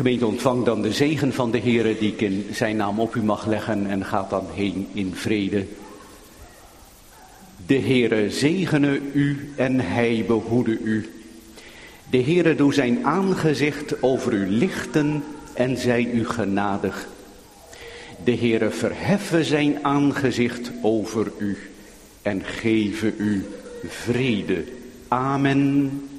Gemeente, ontvang dan de zegen van de Heere die ik in zijn naam op u mag leggen en gaat dan heen in vrede. De Heere zegene u en hij behoede u. De Heere doe zijn aangezicht over u lichten en zij u genadig. De Heere verheffe zijn aangezicht over u en geven u vrede. Amen.